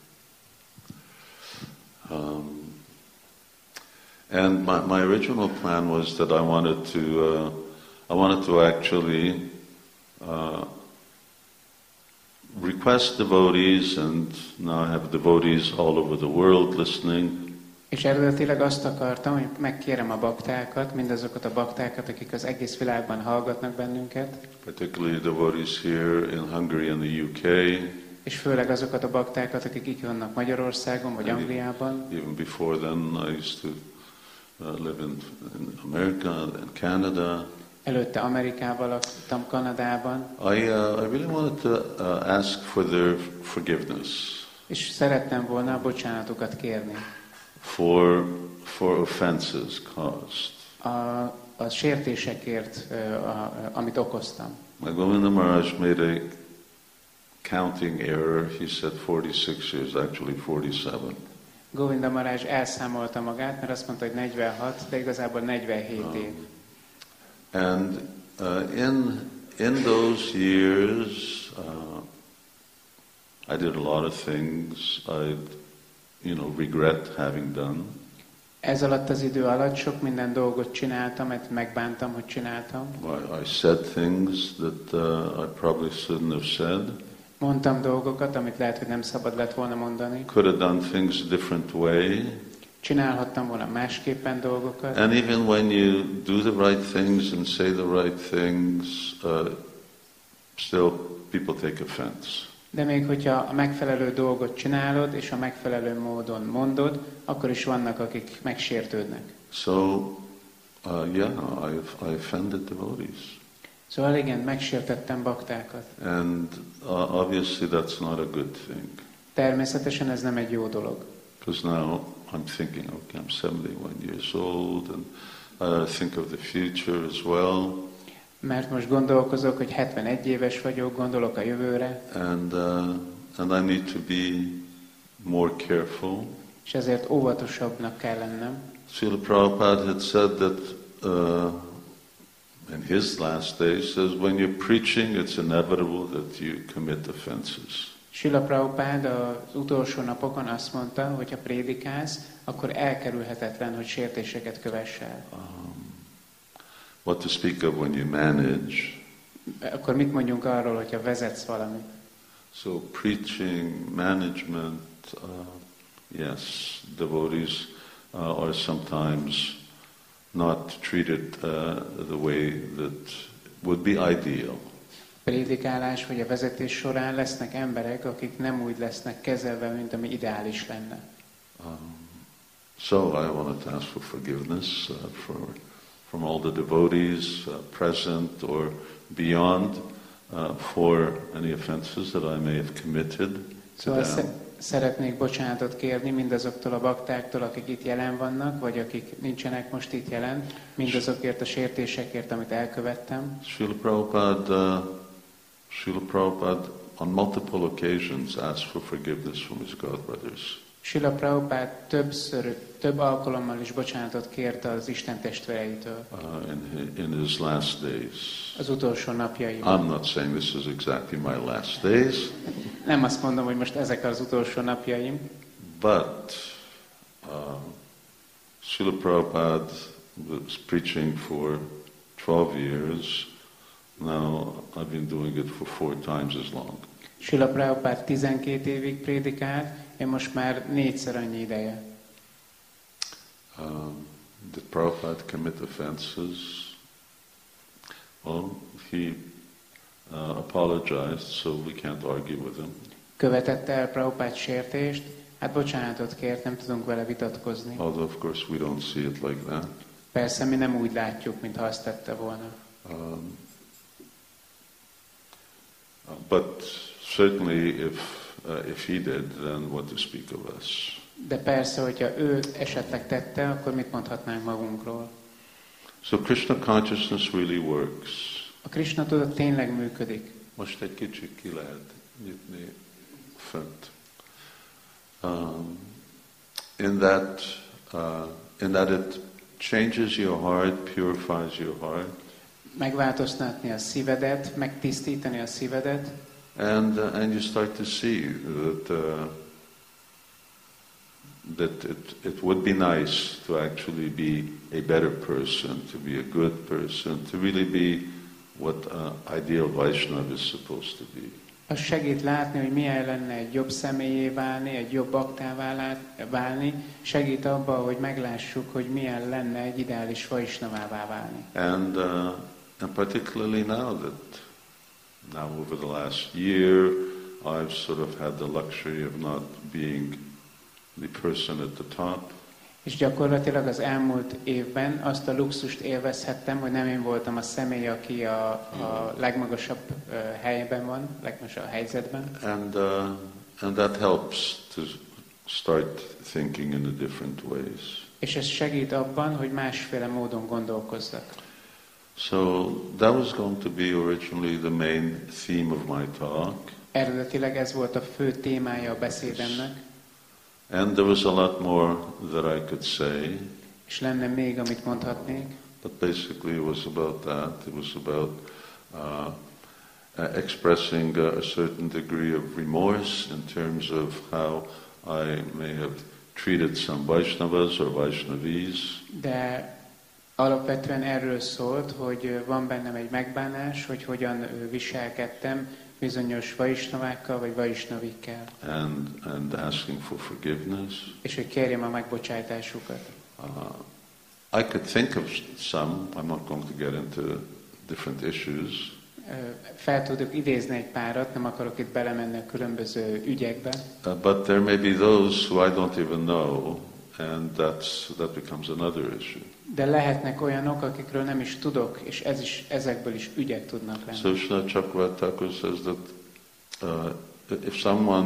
S1: And my original plan was that I wanted to actually request devotees, and now I have devotees all over the world listening.
S2: És eredetileg azt akartam, hogy megkérem a baktákat, mindazokat a baktákat, akik az egész világban hallgatnak bennünket.
S1: Particularly devotees here in Hungary and the UK.
S2: És főleg azokat a baktákat, akik itt vannak Magyarországon vagy Angliában.
S1: Even before then I used to live in America and Canada.
S2: Előtte Amerikában laktam, Kanadában.
S1: I really wanted to ask for their forgiveness.
S2: És szerettem volna a bocsánatokat kérni.
S1: For offenses caused.
S2: A sértésekért, amit okoztam.
S1: My Govinda Maharaj made a counting error. He said 46 years, actually 47.
S2: Govinda Maharaj elszámolta magát, mert azt mondta, hogy 46, de igazából 47 év.
S1: And in those years, I did a lot of things I regret having done.
S2: Ez alatt az idő alatt sok minden dolgot csináltam, mert megbántam, hogy csináltam.
S1: I said things that I probably shouldn't have said.
S2: Mondtam dolgokat, amit lehet, hogy nem szabad lett volna mondani.
S1: Could have done things a different way.
S2: Csinálhattam volna másképpen dolgokat.
S1: And even when you do the right things and say the right things, still people take offense.
S2: De még hogyha a megfelelő dolgot csinálod, és a megfelelő módon mondod, akkor is vannak, akik megsértődnek.
S1: So, I offended devotees.
S2: Szóval igen, megsértettem baktákat.
S1: And obviously that's not a good thing.
S2: Természetesen ez nem egy jó dolog.
S1: Because now I'm thinking, okay, I'm 71 years old, and I think of the future as well.
S2: Mert most gondolkozok, hogy 71 éves vagyok, gondolok a jövőre.
S1: And I need to be more careful.
S2: És ezért óvatosabbnak kell lennem.
S1: Srila Prabhupada had said that in his last days, says when you're preaching, it's inevitable that you commit offenses.
S2: Srila Prabhupada az utolsó napokon azt mondta, hogy ha prédikálsz, akkor elkerülhetetlen, hogy sértéseket kövess el.
S1: What to speak of when you manage?
S2: Akkor mit mondjunk arról, hogyha vezetsz valamit?
S1: So preaching, management, yes, devotees are sometimes not treated the way that would be ideal.
S2: Prédikálás vagy a vezetés során lesznek emberek, akik nem úgy lesznek kezelve, mint ami ideális lenne.
S1: So I want to ask for forgiveness from all the devotees present or beyond for any offenses that I may have committed to
S2: Szóval
S1: them.
S2: szeretnék bocsánatot kérni mindazoktól a baktáktól, akik itt jelen vannak, vagy akik nincsenek most itt jelen, mindazokért a sértésekért, amit elkövettem.
S1: Srila Prabhupada on multiple occasions asked for forgiveness from his godbrothers.
S2: Srila Prabhupada több alkalommal is bocsánatot kérte az Isten testvéreitől.
S1: In his last days.
S2: Az utolsó napjaiban.
S1: I'm not saying this is exactly my last days.
S2: Nem azt mondom, hogy most ezek az utolsó napjaim.
S1: But Srila Prabhupada was preaching for 12 years. Now I've been doing it for 4 times as long.
S2: Srila Prabhupada 12 évig prédikált, én most már 4-szer annyi ideje.
S1: Did Prabhupada commit offenses? Well, he apologized, so we can't argue with him.
S2: Követette el Prabhupada sértést, hát bocsánatot kért, nem tudunk vele vitatkozni.
S1: Although of course we don't see it like that.
S2: Persze mi nem úgy látjuk, mintha azt tette volna.
S1: But certainly if he did, then what to speak of us?
S2: De persze, hogyha ő esetleg tette, akkor mit mondhatnánk magunkról?
S1: So Krishna consciousness really works.
S2: A Krishna tudat tényleg működik.
S1: Most egy kicsit ki lehet nyitni fent. In that it changes your heart, purifies your heart.
S2: Megváltoztatni a szívedet, megtisztítani a szívedet.
S1: And you start to see that it would be nice to actually be a better person, to be a good person, to really be what ideal Vaishnava is supposed to be.
S2: Az segít látni, hogy milyen lenne egy jobb személyé válni, egy jobb baktává válni, segít abba, hogy meglássuk, hogy milyen lenne egy ideális Vaishnavává válni.
S1: And particularly now over the last year, I've sort of had the luxury of not being the person at the top.
S2: És gyakorlatilag az elmúlt évben azt a luxust élvezhettem, hogy nem én voltam a személy, aki a legmagasabb helyben van, legmagasabb helyzetben.
S1: And that helps to start thinking in a different ways.
S2: És ez segít abban, hogy másféle módon gondolkozzak.
S1: So that was going to be originally the main theme of my talk.
S2: Eredetileg ez volt a fő témája a beszédemnek.
S1: And there was a lot more that I could say.
S2: És lenne még, amit mondhatnék.
S1: But basically it was about that. It was about expressing a certain degree of remorse in terms of how I may have treated some Vaishnavas or Vaishnavis.
S2: De alapvetően erről szólt, hogy van bennem egy megbánás, hogy hogyan viselkedtem bizonyos vaisnavákkal vagy vaisnavikkel,
S1: and asking for forgiveness.
S2: és hogy kérjem a megbocsátásukat.
S1: I could think of some. I'm not going to get into different issues.
S2: Fel tudok idézni egy párat, nem akarok itt belemenni a különböző ügyekbe.
S1: But there may be those who I don't even know, and that becomes another issue.
S2: De lehetnek olyanok, akikről nem is tudok, és ezekből is ügyek tudnak lenni.
S1: So Srila Chakravarti Thakur says that if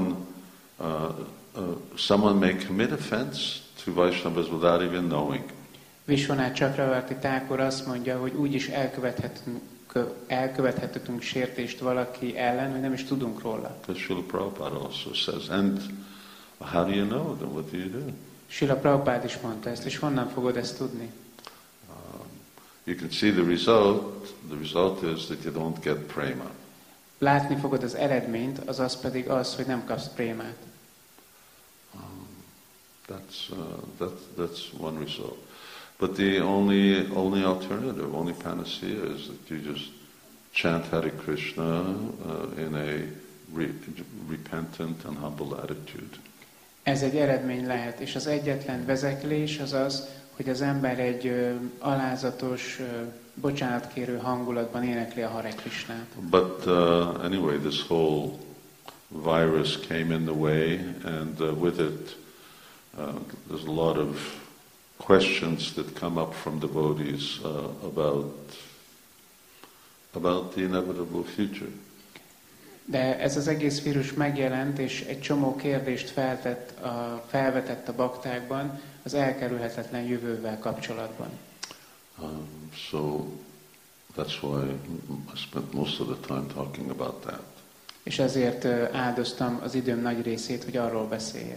S1: someone may commit offense to Vaishnavas without even knowing.
S2: Vishwanath Chakravarti Thakur azt mondja, hogy úgy is elkövethetünk sértést valaki ellen, hogy nem is tudunk róla.
S1: Because Srila Prabhupada also says, and how do you know? Then what do you do?
S2: Srila Prabhupada is mondta ezt, és honnan fogod ezt tudni?
S1: You can see the result. The result is that you don't get prema.
S2: Látni fogod az eredményt, az pedig az, hogy nem kapsz prémát.
S1: That's one result. But the only alternative, only panacea is that you just chant Hare Krishna in a repentant and humble attitude.
S2: Ez egy eredmény lehet, és az egyetlen vezeklés az az, hogy az ember egy alázatos, bocsánatkérő hangulatban énekli a Hare Krishnát.
S1: But anyway, this whole virus came in the way, and with it there's a lot of questions that come up from devotees about the inevitable future.
S2: De ez az egész vírus megjelent, és egy csomó kérdést felvetett a baktákban az elkerülhetetlen jövővel kapcsolatban.
S1: So that's why I spent most of the time talking about that.
S2: És ezért áldoztam az időm nagy részét, hogy arról beszéljek.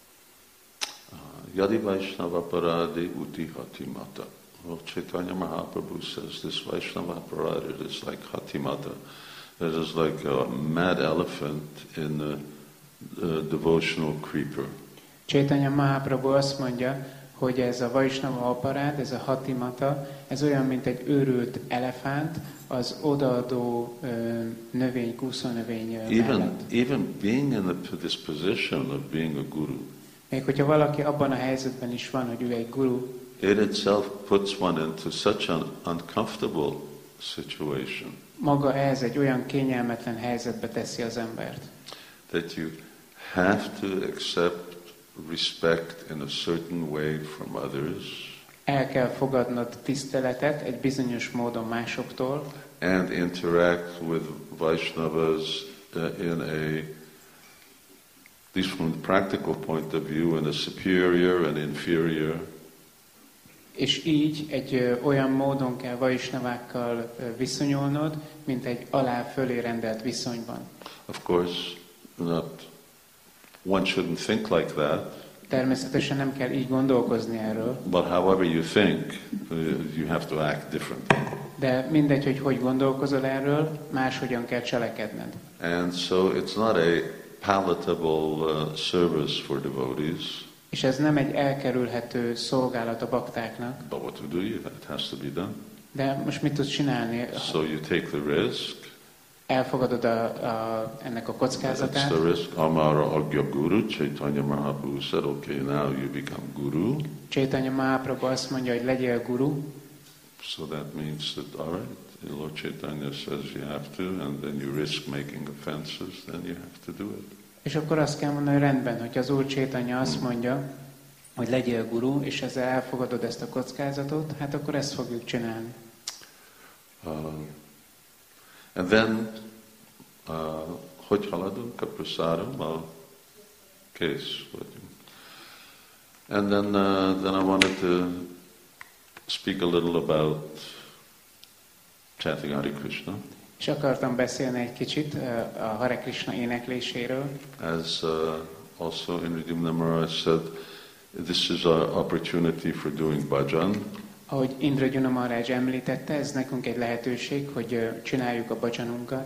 S1: Yadi Vaishnava Paradi Uti Hatimata. Well, Chaitanya Mahaprabhu says this Vaishnava Paradi is like Hatimata. It is like a mad elephant in a devotional creeper.
S2: Chaitanya Mahaprabhu azt mondja, hogy ez a Vaishnava aparád, ez a Hatimata, ez olyan, mint egy őrült elefánt az odaadó növény, kúszónövény mellett.
S1: Even being in this position of being a guru,
S2: még hogyha valaki abban a helyzetben is van, hogy ő egy guru,
S1: it itself puts one into such an uncomfortable situation.
S2: Maga ez egy olyan kényelmetlen helyzetbe teszi az embert.
S1: That you have to accept respect in a certain way from others.
S2: El kell fogadnod tiszteletet egy bizonyos módon másoktól.
S1: And interact with Vaishnavas in at least from the practical point of view, in a superior and inferior.
S2: És így egy olyan módon kell vaisnavákkal viszonyulnod, mint egy alá-fölé rendelt viszonyban.
S1: Of course, one shouldn't think like that.
S2: Természetesen nem kell így gondolkozni erről.
S1: But however you think, you have to act differently.
S2: De mindegy, hogy gondolkozol erről, máshogyan kell cselekedned.
S1: And so it's not a palatable service for devotees.
S2: És ez nem egy elkerülhető szolgálat a baktáknak.
S1: But what to do? It has to be done.
S2: De most mit tudsz csinálni?
S1: So you take the risk.
S2: Elfogadod ennek a kockázatát.
S1: That's the risk. Amara Agya Guru, Chaitanya Mahaprabhu said, okay, now you become guru.
S2: Chaitanya Mahaprabhu azt mondja, hogy legyél guru.
S1: So that means that, all right, Lord Chaitanya says you have to, and then you risk making offenses, then you have to do it.
S2: És akkor azt kell mondani, hogy rendben, hogy az Úr Chaitanya azt mondja, hogy legyél guru, és ezzel elfogadod ezt a kockázatot, hát akkor ezt fogjuk csinálni.
S1: And then, hogy haladunk a prasadam? Kész vagyunk. And then I wanted to speak a little about chanting Hare Krishna.
S2: És akartam beszélni egy kicsit a Hare Krishna énekléséről.
S1: As also Indradumna Maharaj said, this is our opportunity for doing bhajan.
S2: Ahogy Indradumna Maharaj említette, ez nekünk egy lehetőség, hogy csináljuk a bhajanunkat.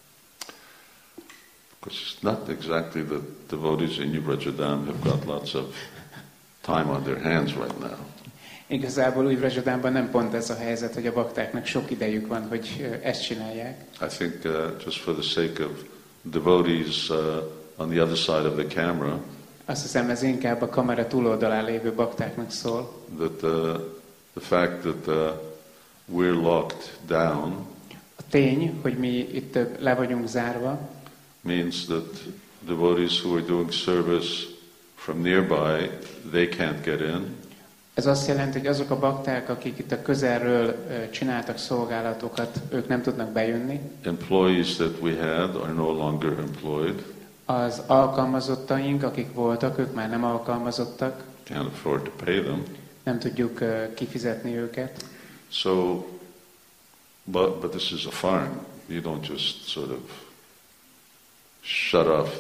S1: Because it's not exactly that devotees in New Brajadam have got lots of time on their hands right now.
S2: Igazából Új-Vrajadánban nem pont ez a helyzet, hogy a baktáknak sok idejük van, hogy ezt csinálják.
S1: I think just for the sake of devotees on the other side of the camera,
S2: Azt hiszem, ez inkább a kamera túloldalán lévő baktáknak szól.
S1: that the fact that we're locked down
S2: A tény, hogy mi itt le vagyunk zárva,
S1: means that devotees who are doing service from nearby, they can't get in.
S2: ez azt jelenti, hogy azok a bakták, akik itt a közelről csináltak szolgálatokat, ők nem tudnak bejönni.
S1: Employees that we had are no longer employed.
S2: Az alkalmazottaink, akik voltak, ők már nem alkalmazottak,
S1: Can't afford to pay them.
S2: nem tudjuk kifizetni őket.
S1: So, but this is a farm. You don't just sort of shut off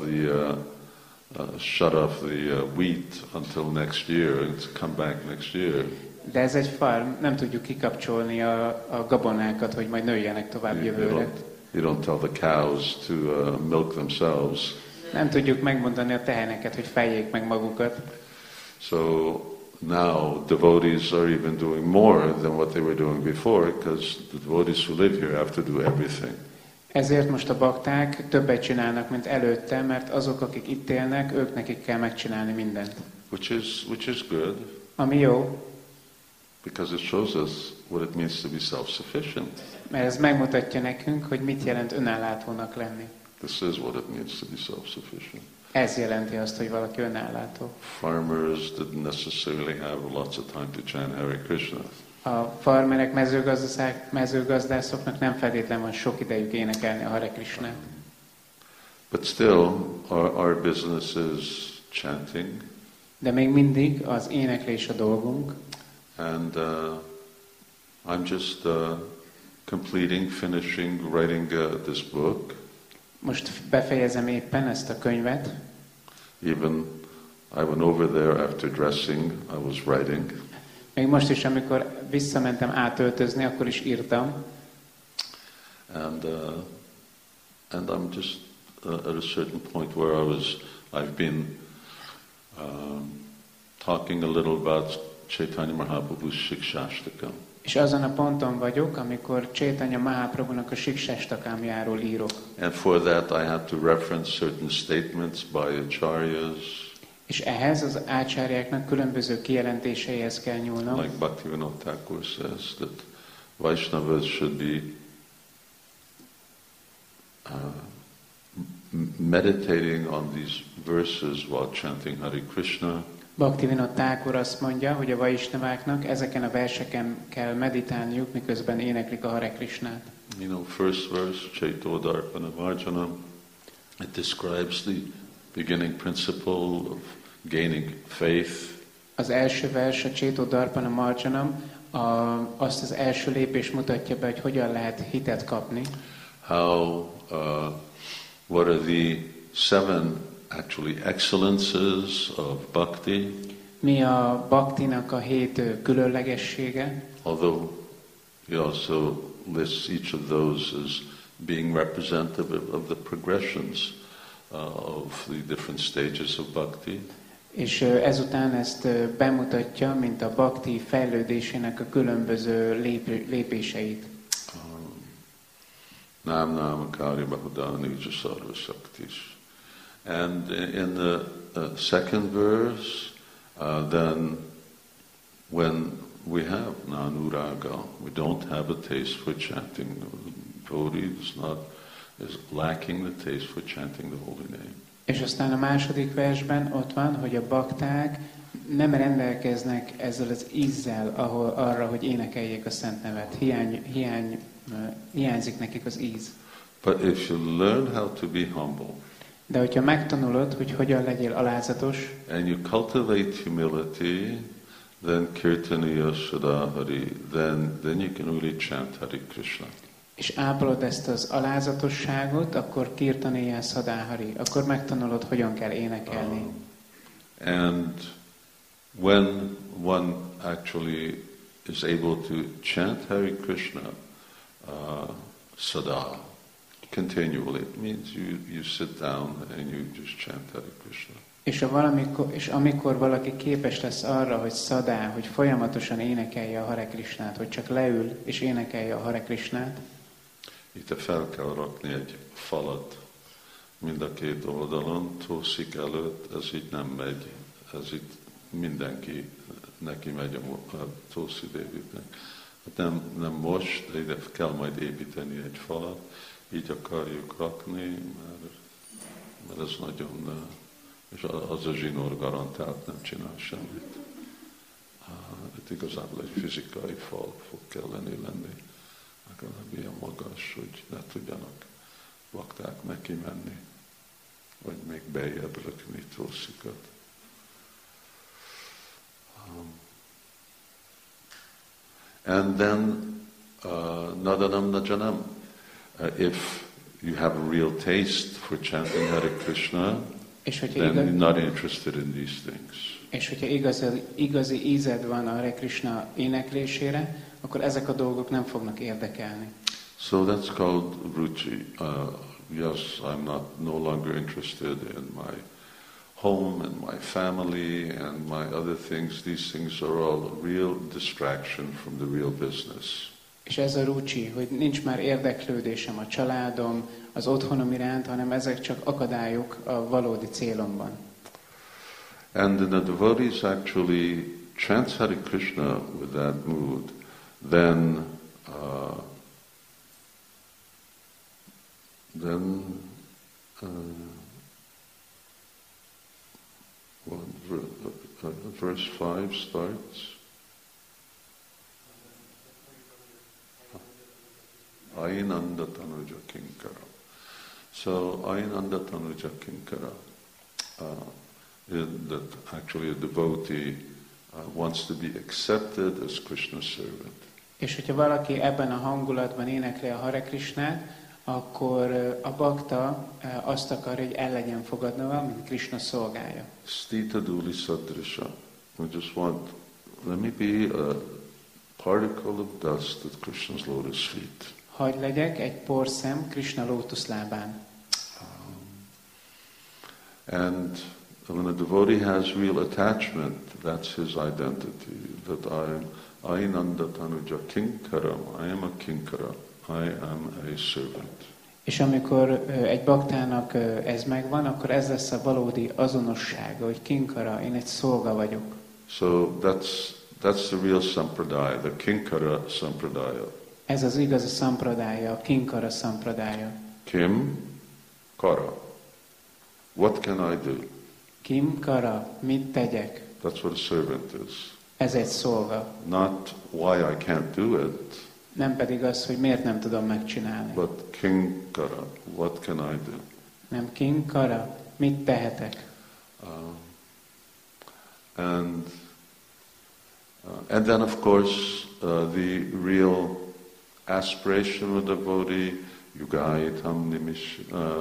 S1: the wheat until next year and come back next year.
S2: De ez egy farm, nem tudjuk kikapcsolni a gabonákat, hogy majd nőjenek tovább jövőre.
S1: You don't tell the cows to milk themselves.
S2: Nem tudjuk megmondani a teheneket, hogy fejjék meg magukat.
S1: So now devotees are even doing more than what they were doing before, because the devotees who live here have to do everything.
S2: Ezért most a bakták többet csinálnak, mint előtte, mert azok, akik itt élnek, ők nekik kell megcsinálni mindent.
S1: Which is good,
S2: Ami jó,
S1: because it shows us what it means to be self-sufficient.
S2: mert ez megmutatja nekünk, hogy mit jelent önellátónak lenni.
S1: This is what it means to be self-sufficient.
S2: Ez jelenti azt, hogy valaki önállátó.
S1: Farmers didn't necessarily have lots of time to chant Hare Krishna.
S2: A farmerek, mezőgazdászoknak nem feltétlenül van sok idejük énekelni a Hare Krishnát.
S1: But still, our business is chanting.
S2: De még mindig az éneklés a dolgunk,
S1: And I'm just finishing writing this book.
S2: most befejezem éppen ezt a könyvet.
S1: Even I went over there after dressing, I was writing.
S2: Még most is, amikor visszamentem átöltözni, akkor is írtam.
S1: And I'm just at a certain point where I've been talking a little about Chaitanya Mahaprabhu's Shikshashtakam.
S2: És azon a ponton vagyok, amikor Chaitanya Mahaprabhunak a Sikshastakamjáról írok.
S1: And for that I had to reference certain statements by acharyas.
S2: És ehhez az ácsáriáknak különböző kijelentéseihez kell nyúlnom.
S1: Like Bhaktivinoda Thakur says, that Vaishnavas should be meditating on these verses while chanting Hare Krishna.
S2: Bhaktivinoda Thakur azt mondja, hogy a vaisnaváknak ezeken a verseken kell meditálniuk, miközben éneklik a Hare Krishnát.
S1: You know, first verse, Chaitodarpana Varjanam, it describes the beginning principle of gaining faith.
S2: Az első vers, a Chaitodarpana Marjanam, azt az első lépés mutatja be, hogy hogyan lehet hitet kapni.
S1: What are the 7 actually excellences of bhakti?
S2: Mi a bhaktinak a 7 különlegessége?
S1: Although he also lists each of those as being representative of the progressions of the different stages of bhakti.
S2: És ezután ezt bemutatja, mint a bhakti fejlődésének a különböző lépéseit.
S1: Nam Nam Kari Bahudani Jasarva Shaktish. And in the second verse, then when we have Nanuraga, we don't have a taste for chanting. The devotee is lacking the taste for chanting the holy name.
S2: És aztán a második versben ott van, hogy a bakták nem rendelkeznek ezzel az ízzel arra, hogy énekeljék a szent nevet. Hiányzik nekik az íz.
S1: But if you learn how to be humble,
S2: de hogyha megtanulod, hogy hogyan legyél alázatos,
S1: and you cultivate humility, then kirtaniya sadahari, then you can really chant Hare Krishna.
S2: És ápolod ezt az alázatosságot, akkor kirtaniya sadahari, akkor megtanulod, hogyan kell énekelni.
S1: And when one actually is able to chant Hare Krishna sada, continually, it means you sit down and you just chant Hare Krishna.
S2: És amikor valaki képes lesz arra, hogy szadá, hogy folyamatosan énekelje a Hare Krishnát, hogy csak leül és énekelje a Hare Krishnát,
S1: itt fel kell rakni egy falat mind a két oldalon, Tószik előtt, ez így nem megy, ez itt mindenki neki megy a Tószi Dévidnek. Hát nem most, de ide kell majd építeni egy falat, így akarjuk rakni, mert ez nagyon, és az a zsinór garantált nem csinál semmit. Itt igazából egy fizikai fal fog kelleni lenni, legalább ilyen magas, hogy ne tudjanak bakták neki menni, vagy még beljebb rökni Tószikat. And then Nadanam Najanam. If you have a real taste for chanting Hare Krishna, then you're not interested in these things.
S2: És hogyha igazi ízed van a Hare Krishna éneklésére, akkor ezek a dolgok nem fognak érdekelni.
S1: So that's called ruchi. Yes, I'm no longer interested in my home and my family and my other things. These things are all a real distraction from the real business.
S2: És ez a ruchi, hogy nincs már érdeklődésem a családom, az otthonom iránt, hanem ezek csak akadályok a valódi célomban.
S1: And the devotees actually chant Hare Krishna with that mood, then verse 5 starts. Ainanda Tanuja Kinkara. So Ainanda Tanuja Kinkara, that actually a devotee wants to be accepted as Krishna's servant.
S2: És hogyha valaki ebben a hangulatban énekli a Hare Krishnát, akkor a bakta azt akar, hogy el legyen fogadva, mint Krishna szolgája.
S1: Stita Duli Sadrisha. We just want, let me be a particle of dust at Krishna's lotus feet.
S2: Hagy legyek egy porszem Krishna lótuszlábán.
S1: And when a devotee has real attachment, that's his identity. That I am Ainanda Tanuja Kinkara, I am a Kinkara, I am a servant.
S2: És amikor egy baktának ez megvan, akkor ez lesz a valódi azonossága, hogy Kinkara, én egy szolga vagyok.
S1: So that's the real sampradaya, the Kinkara sampradaya.
S2: Ez az igazi szampradája, a Kinkara szampradája.
S1: Kim Kara. What can I do?
S2: Kim Kara, mit tegyek?
S1: That's what a servant is.
S2: Ez egy szolga.
S1: Not why I can't do it.
S2: Nem pedig az, hogy miért nem tudom megcsinálni.
S1: But Kinkara, what can I do?
S2: Nem Kinkara, mit tehetek?
S1: And then of course the real aspiration of the devotee, Yugaitam Nimish,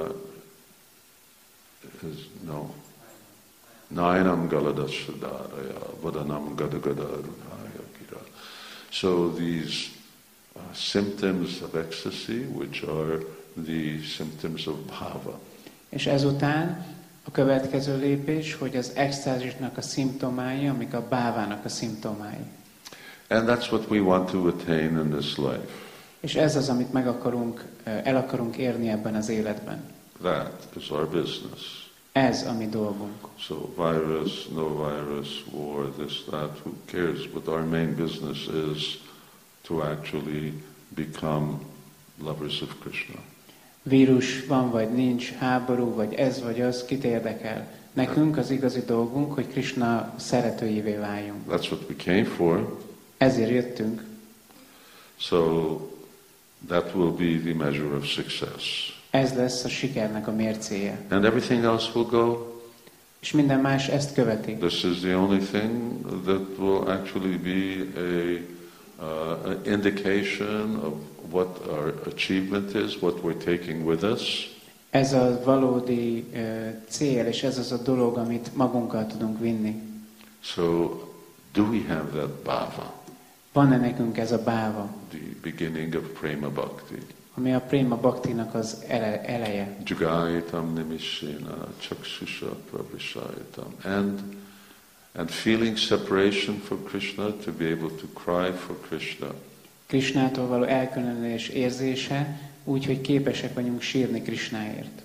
S1: is no. Nainam Galadashadaraya, Vadanam Gadagadarunaya Gira. So these symptoms of ecstasy, which are the symptoms of bhava.
S2: És ezután a következő lépés, hogy az extázisnak a szimptomái, amik a bávának a szimptomái.
S1: And that's what we want to attain in this life.
S2: És ez az, amit el akarunk érni ebben az életben.
S1: That is our business.
S2: Ez a mi dolgunk.
S1: So virus, no virus, war, this, that, who cares? But our main business is to actually become lovers of Krishna.
S2: Vírus van vagy nincs, háború vagy ez vagy az, kit érdekel. Nekünk az igazi dolgunk, hogy Krishna szeretőjévé váljunk.
S1: That's what we came for.
S2: Ezért jöttünk.
S1: So that will be the measure of success.
S2: Ez lesz a sikernek a mércéje.
S1: And everything else will go.
S2: És minden más ezt követi.
S1: This is the only thing that will actually be an indication of what our achievement is, what we're taking with us.
S2: Ez a valódi cél, és ez az a dolog, amit magunkkal tudunk vinni.
S1: So, do we have that bhava?
S2: Van-e nekünk ez a báva?
S1: The beginning of prema bhakti.
S2: ami a Prema Bhaktinak az eleje.
S1: Jugayitam nimishena chakshusha pravishayitam. And feeling separation from Krishna, to be able to cry for Krishna.
S2: Krishnától való elkülönülés érzése, úgy, hogy képesek vagyunk sírni Krishnáért.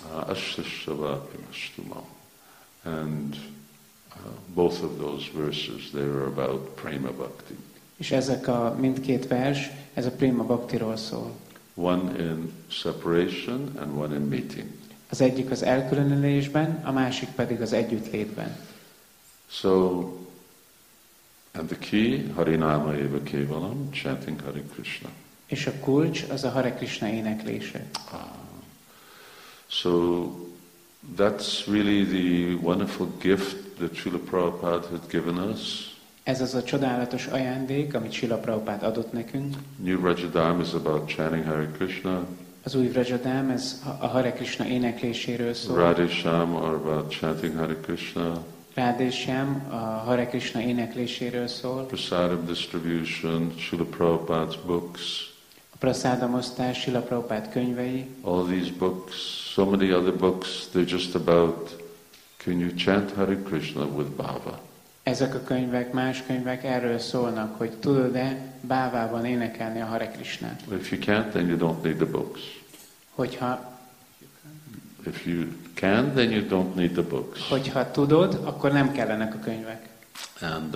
S1: And both of those verses, they are about Prema Bhakti.
S2: És ezek a mindkét vers, ez a Prema Bhaktiról szól.
S1: One in separation and one in meeting.
S2: Az egyik az elkülönülésben, a másik pedig az együttlétben.
S1: So, and the key, Harinama eva kevalam, chanting Hare Krishna.
S2: És a kulcs az a Hare Krishna éneklése.
S1: So, that's really the wonderful gift that Srila Prabhupada had given us.
S2: Ez az a csodálatos ajándék, amit Srila Prabhupada adott nekünk.
S1: New Vrajadam is about chanting Hare Krishna.
S2: Az új Vrajadam, ez a Hare Krishna énekléséről szól.
S1: Radhesham are about chanting Hare Krishna.
S2: Radhesham a Hare Krishna énekléséről szól.
S1: Prasadam distribution, Srila Prabhupada's books.
S2: A prasádamosztás, Srila Prabhupada könyvei.
S1: All these books, so many other books, they're just about, can you chant Hare Krishna with bhava?
S2: Ezek a könyvek, más könyvek erről szólnak, hogy tudod-e bávában énekelni a Hare Krishnát.
S1: If you can't, then you don't need the books. If you can, then you don't need the books.
S2: Hogyha tudod, akkor nem kellenek a könyvek.
S1: And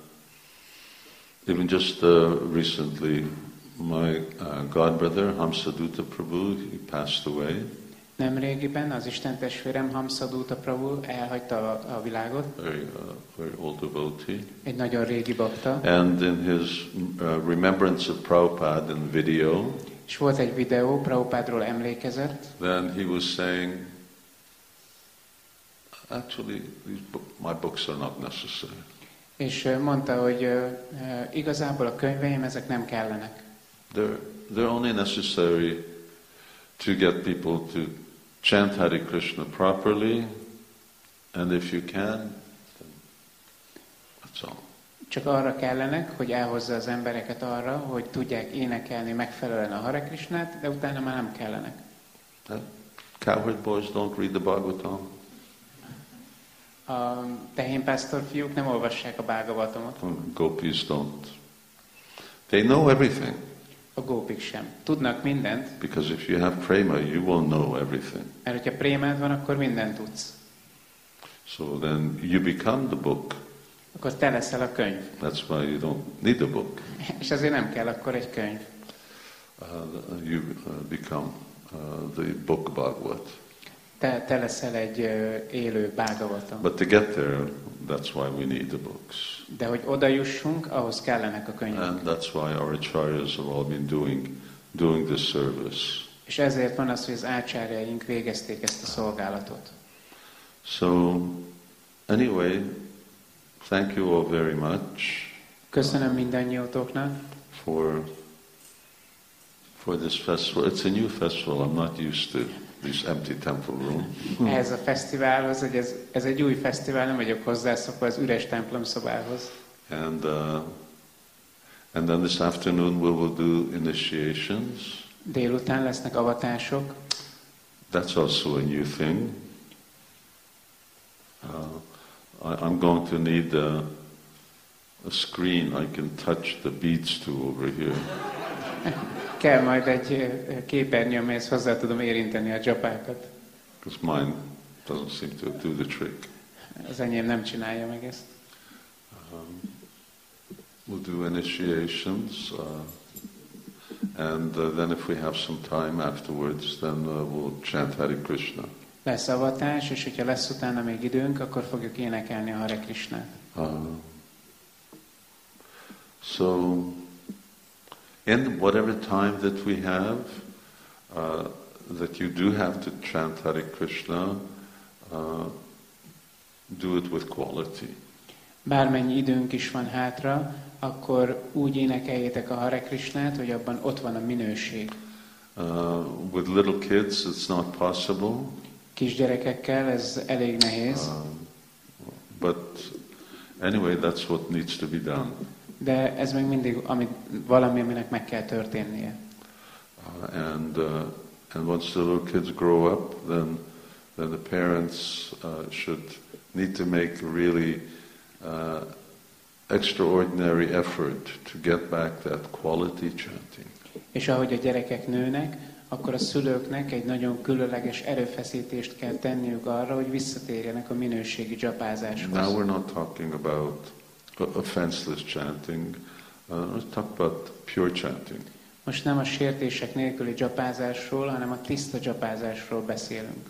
S1: even just recently, my godbrother Hamsadutta Prabhu, he passed away.
S2: Nemrégiben az Isten testvérem Hamsadutta Prabhu elhagyta a világot.
S1: Very old devotee.
S2: Egy nagyon régi bakta.
S1: And in his remembrance of Prabhupada in video,
S2: és volt egy videó, Prabhupádról emlékezett.
S1: Then he was saying, actually, my books are not necessary.
S2: És mondta, hogy igazából a könyveim ezek nem kellenek.
S1: They're only necessary to get people to chant Hare Krishna properly, and if you can, then that's all.
S2: Csak arra kellenek, hogy elhozza az embereket arra, hogy tudják énekelni megfelelően a Hare Krishnát, de utána már nem kellenek.
S1: Cowherd boys don't read the Bhagavatam.
S2: A tehénpásztor fiúk nem olvassák a Bhagavatamot.
S1: Gopis don't. They know everything.
S2: A gópik sem. Tudnak mindent.
S1: Because if you have prema, you will know everything.
S2: Mert hogyha prémád van, akkor mindent tudsz.
S1: So then you become the book.
S2: Akkor te leszel a könyv.
S1: That's why you don't need a book.
S2: És azért nem kell akkor egy könyv.
S1: You become the book Bhagavat.
S2: Te leszel egy élő Bhagavatam.
S1: But to get there, that's why we need the books.
S2: De hogy oda jussunk, ahhoz kellenek a könyvek.
S1: And that's why our acharyas have all been doing this service.
S2: És ezért van az, hogy az ácsárjaink végezték ezt a szolgálatot.
S1: So, anyway, thank you all very much.
S2: Köszönöm mindannyiótoknak.
S1: For this festival. It's a new festival. I'm not used to this empty temple room.
S2: Ehhez a fesztiválhoz, hogy ez egy új fesztivál, nem vagyok hozzászokva az üres templom szobához.
S1: And then this afternoon we will do initiations.
S2: Délután lesznek avatások.
S1: That's also a new thing. I'm going to need a screen I can touch the beads to over here.
S2: Kell majd egy képernyő, amelyhez hozzá tudom érinteni a dzsapákat.
S1: Because mine doesn't seem to do the trick.
S2: Az enyém nem csinálja meg ezt.
S1: We'll do initiations, and then if we have some time afterwards, then we'll chant Hare Krishna.
S2: Lesz avatás, és hogyha lesz utána még időnk, akkor fogjuk énekelni a Hare Krishnát.
S1: So, in whatever time that we have, that you do have to chant Hare Krishna, do it with quality.
S2: Bármennyi időnk is van hátra, akkor úgy énekeljétek a Hare Krishnát, hogy abban ott van a minőség.
S1: With little kids, it's not possible.
S2: Kisgyerekekkel ez elég nehéz.
S1: But anyway, that's what needs to be done.
S2: De ez még mindig valami, aminek meg kell történnie.
S1: And once the little kids grow up, then the parents should need to make a really extraordinary effort to get back that quality chanting.
S2: És ahogy a gyerekek nőnek, akkor a szülőknek egy nagyon különleges erőfeszítést kell tenniük arra, hogy visszatérjenek a minőségi dzsapázáshoz.
S1: Now we're not talking about offenseless chanting. Let's talk about pure chanting.
S2: Most nem a sértések nélküli dzsapázásról, hanem a tiszta dzsapázásról beszélünk.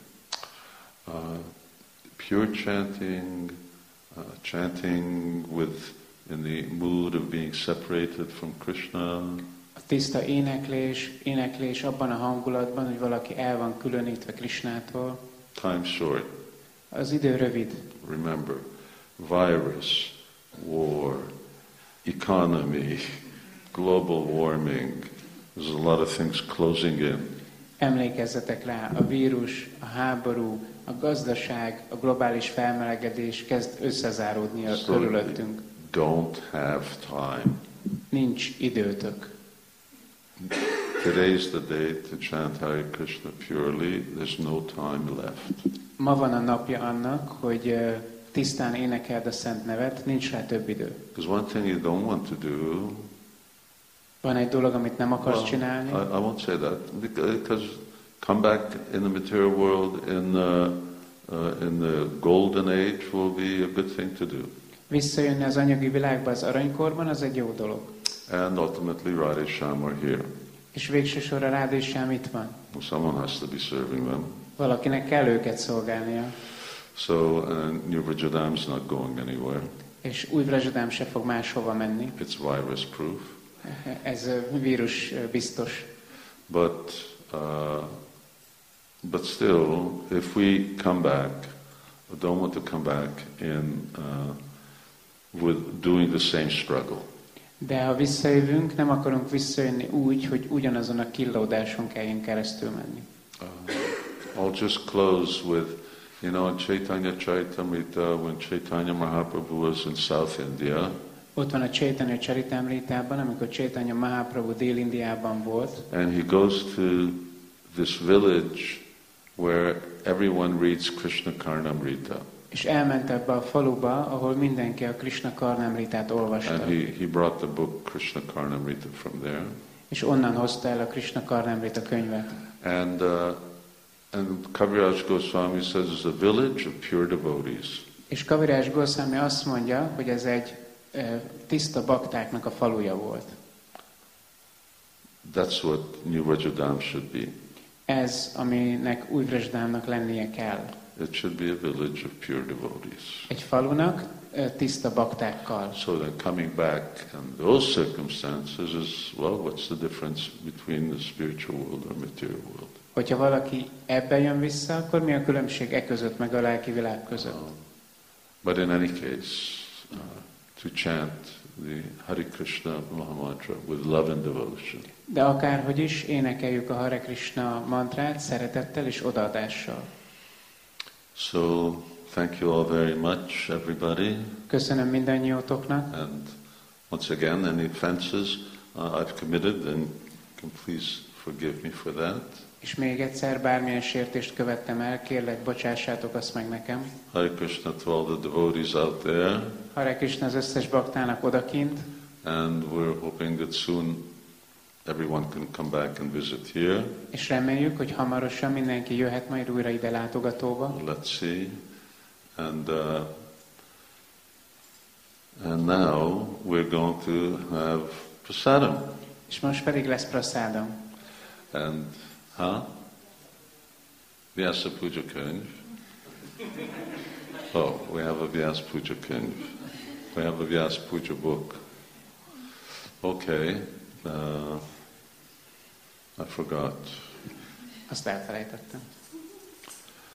S1: Pure chanting, chanting in the mood of being separated from Krishna.
S2: A tiszta éneklés abban a hangulatban, hogy valaki el van különítve Krishnától.
S1: Time short.
S2: Az idő rövid.
S1: Remember, virus, war, economy, global warming. There's a lot of things closing in.
S2: Emlékezzetek rá, a vírus, a háború, a gazdaság, a globális felmelegedés kezd összezáródni a körülöttünk.
S1: Don't have time.
S2: Nincs időtök.
S1: Today's the day to chant Hare Krishna purely. There's no time left.
S2: Ma van a napja annak, hogy tisztán énekeld a szent nevet, nincs rá több idő.
S1: There's one thing you don't want to do.
S2: Van egy dolog, amit nem akarsz csinálni.
S1: I won't say that because come back in the material world in the golden age will be a good thing to do.
S2: Visszajönni az anyagi világba az aranykorban, az egy jó dolog.
S1: And ultimately Radhe Shyam are here.
S2: És végső sorra Radhe Shyam itt van.
S1: Someone has to be serving them.
S2: Valakinek kell őket szolgálnia.
S1: So New Vrajadam's not going anywhere.
S2: És új Vrajadam se fog máshova menni.
S1: It's virus proof.
S2: Ez vírus biztos.
S1: But still, if we come back, I don't want to come back in with doing the same struggle.
S2: De ha visszajövünk, nem akarunk visszajönni úgy, hogy ugyanazon a killódáson kelljen keresztül menni.
S1: I'll just close with, Chaitanya Charitamrita, when Chaitanya Mahaprabhu was in South India.
S2: Ott van a Chaitanya Charitamritában, amikor Chaitanya Mahaprabhu Dél-Indiában volt.
S1: And he goes to this village where everyone reads Krishna Karnamrita.
S2: És elment ebbe a faluba, ahol mindenki a Krishna Karnamritát olvasta.
S1: And he brought the book Krishna Karnamrita from there.
S2: És onnan hozta el a Krishna Karnamrita könyvet.
S1: And Kaviraj Goswami says it's a village of pure devotees.
S2: És Kaviraj Goswami azt mondja, hogy ez egy tiszta baktáknak a faluja volt.
S1: That's what New Vrajadam should be.
S2: Ez, aminek új Vrajadamnak lennie kell.
S1: It should be a village of pure devotees.
S2: Egy falunak tiszta baktákkal.
S1: So then coming back in those circumstances is, well, what's the difference between the spiritual world or material world?
S2: Hogyha valaki ebben jön vissza, akkor mi a különbség között meg a lelki világ között?
S1: But in any case, to chant the Hare Krishna Mahamantra with love and devotion.
S2: De akárhogy is énekeljük a Hare Krishna mantrát szeretettel és odaadással.
S1: So, thank you all very much, everybody.
S2: Köszönöm mindannyiótoknak.
S1: And once again, any offenses I've committed, then you can please forgive me for that.
S2: És még egyszer, bármilyen sértést követtem el, kérlek, bocsássátok azt meg nekem.
S1: Hare Krishna to all the devotees out there.
S2: Hare Krishna az összes baktának odakint.
S1: And we're hoping that soon everyone can come back and visit here.
S2: És reméljük, hogy hamarosan mindenki jöhet majd újra ide látogatóba.
S1: Let's see. And now we're going to have prasadam.
S2: És most pedig lesz prasádam.
S1: And Vyasa Puja könyv. Oh, we have a Vyasa Puja könyv. We have a Vyasa Puja book. Okay. I forgot.
S2: Azt elfelejtettem.